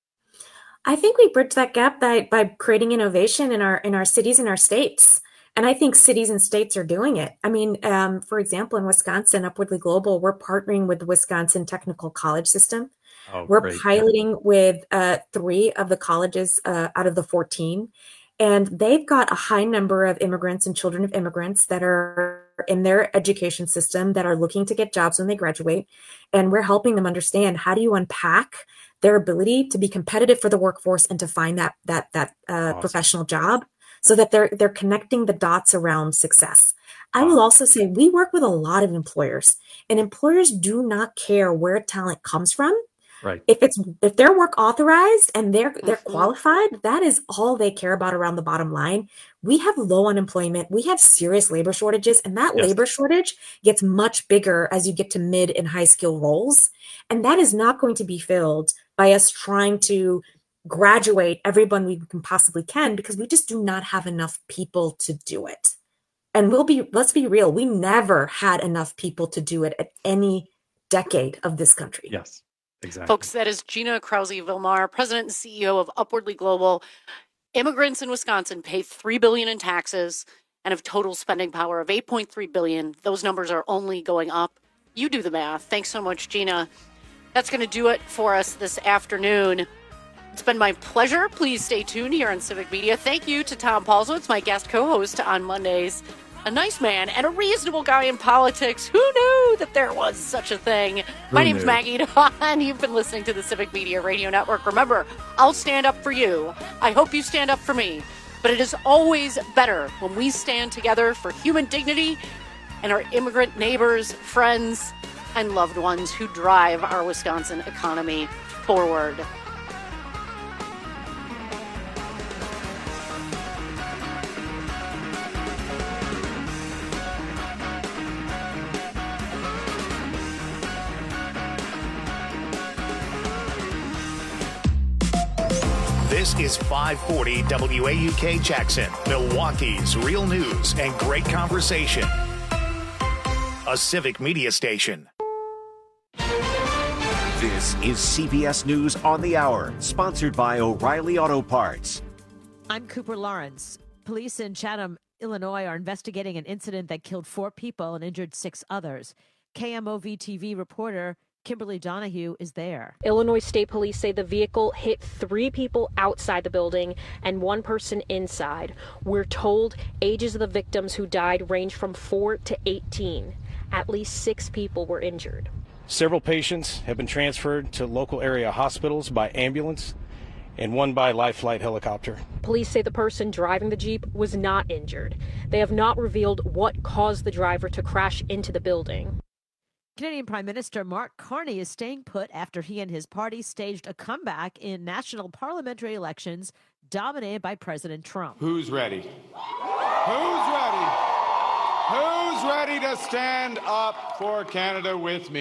I think we bridge that gap by, by creating innovation in our in our cities and our states. And I think cities and states are doing it. I mean, um, for example, in Wisconsin, Upwardly Global, we're partnering with the Wisconsin Technical College System.
Oh,
we're
great.
piloting with uh, three of the colleges uh, out of the fourteen. And they've got a high number of immigrants and children of immigrants that are in their education system that are looking to get jobs when they graduate. And we're helping them understand, how do you unpack their ability to be competitive for the workforce and to find that that that uh,
Awesome.
professional job, so that they're they're connecting the dots around success. I will also say we work with a lot of employers, and employers do not care where talent comes from.
Right.
If it's if they're work authorized and they're they're qualified, that is all they care about around the bottom line. We have low unemployment. We have serious labor shortages, and that
Yes.
labor shortage gets much bigger as you get to mid and high skill roles. And that is not going to be filled by us trying to graduate everyone we can possibly can, because we just do not have enough people to do it. And we'll be, let's be real, we never had enough people to do it at any decade of this country.
Yes, exactly.
Folks, that is Gina Krause-Vilmar, President and C E O of Upwardly Global. Immigrants in Wisconsin pay three billion dollars in taxes and have total spending power of eight point three billion dollars. Those numbers are only going up. You do the math. Thanks so much, Gina. That's going to do it for us this afternoon. It's been my pleasure. Please stay tuned here on Civic Media. Thank you to Tom Palswitz, my guest co-host on Mondays. A nice man and a reasonable guy in politics. Who knew that there was such a thing? Who my name's knew? Maggie Dawn. You've been listening to the Civic Media Radio Network. Remember, I'll stand up for you. I hope you stand up for me. But it is always better when we stand together for human dignity and our immigrant neighbors, friends, and loved ones who drive our Wisconsin economy forward.
This is five forty W A U K Jackson, Milwaukee's real news and great conversation. A Civic Media station.
This is C B S News on the Hour, sponsored by O'Reilly Auto Parts.
I'm Cooper Lawrence. Police in Chatham, Illinois are investigating an incident that killed four people and injured six others. K M O V T V reporter Kimberly Donahue is there.
Illinois State Police say the vehicle hit three people outside the building and one person inside. We're told ages of the victims who died range from four to eighteen. At least six people were injured.
Several patients have been transferred to local area hospitals by ambulance and one by Life Flight helicopter.
Police say the person driving the Jeep was not injured. They have not revealed what caused the driver to crash into the building.
Canadian Prime Minister Mark Carney is staying put after he and his party staged a comeback in national parliamentary elections dominated by President Trump.
Who's ready? Who's ready? Who's ready to stand up for Canada with me?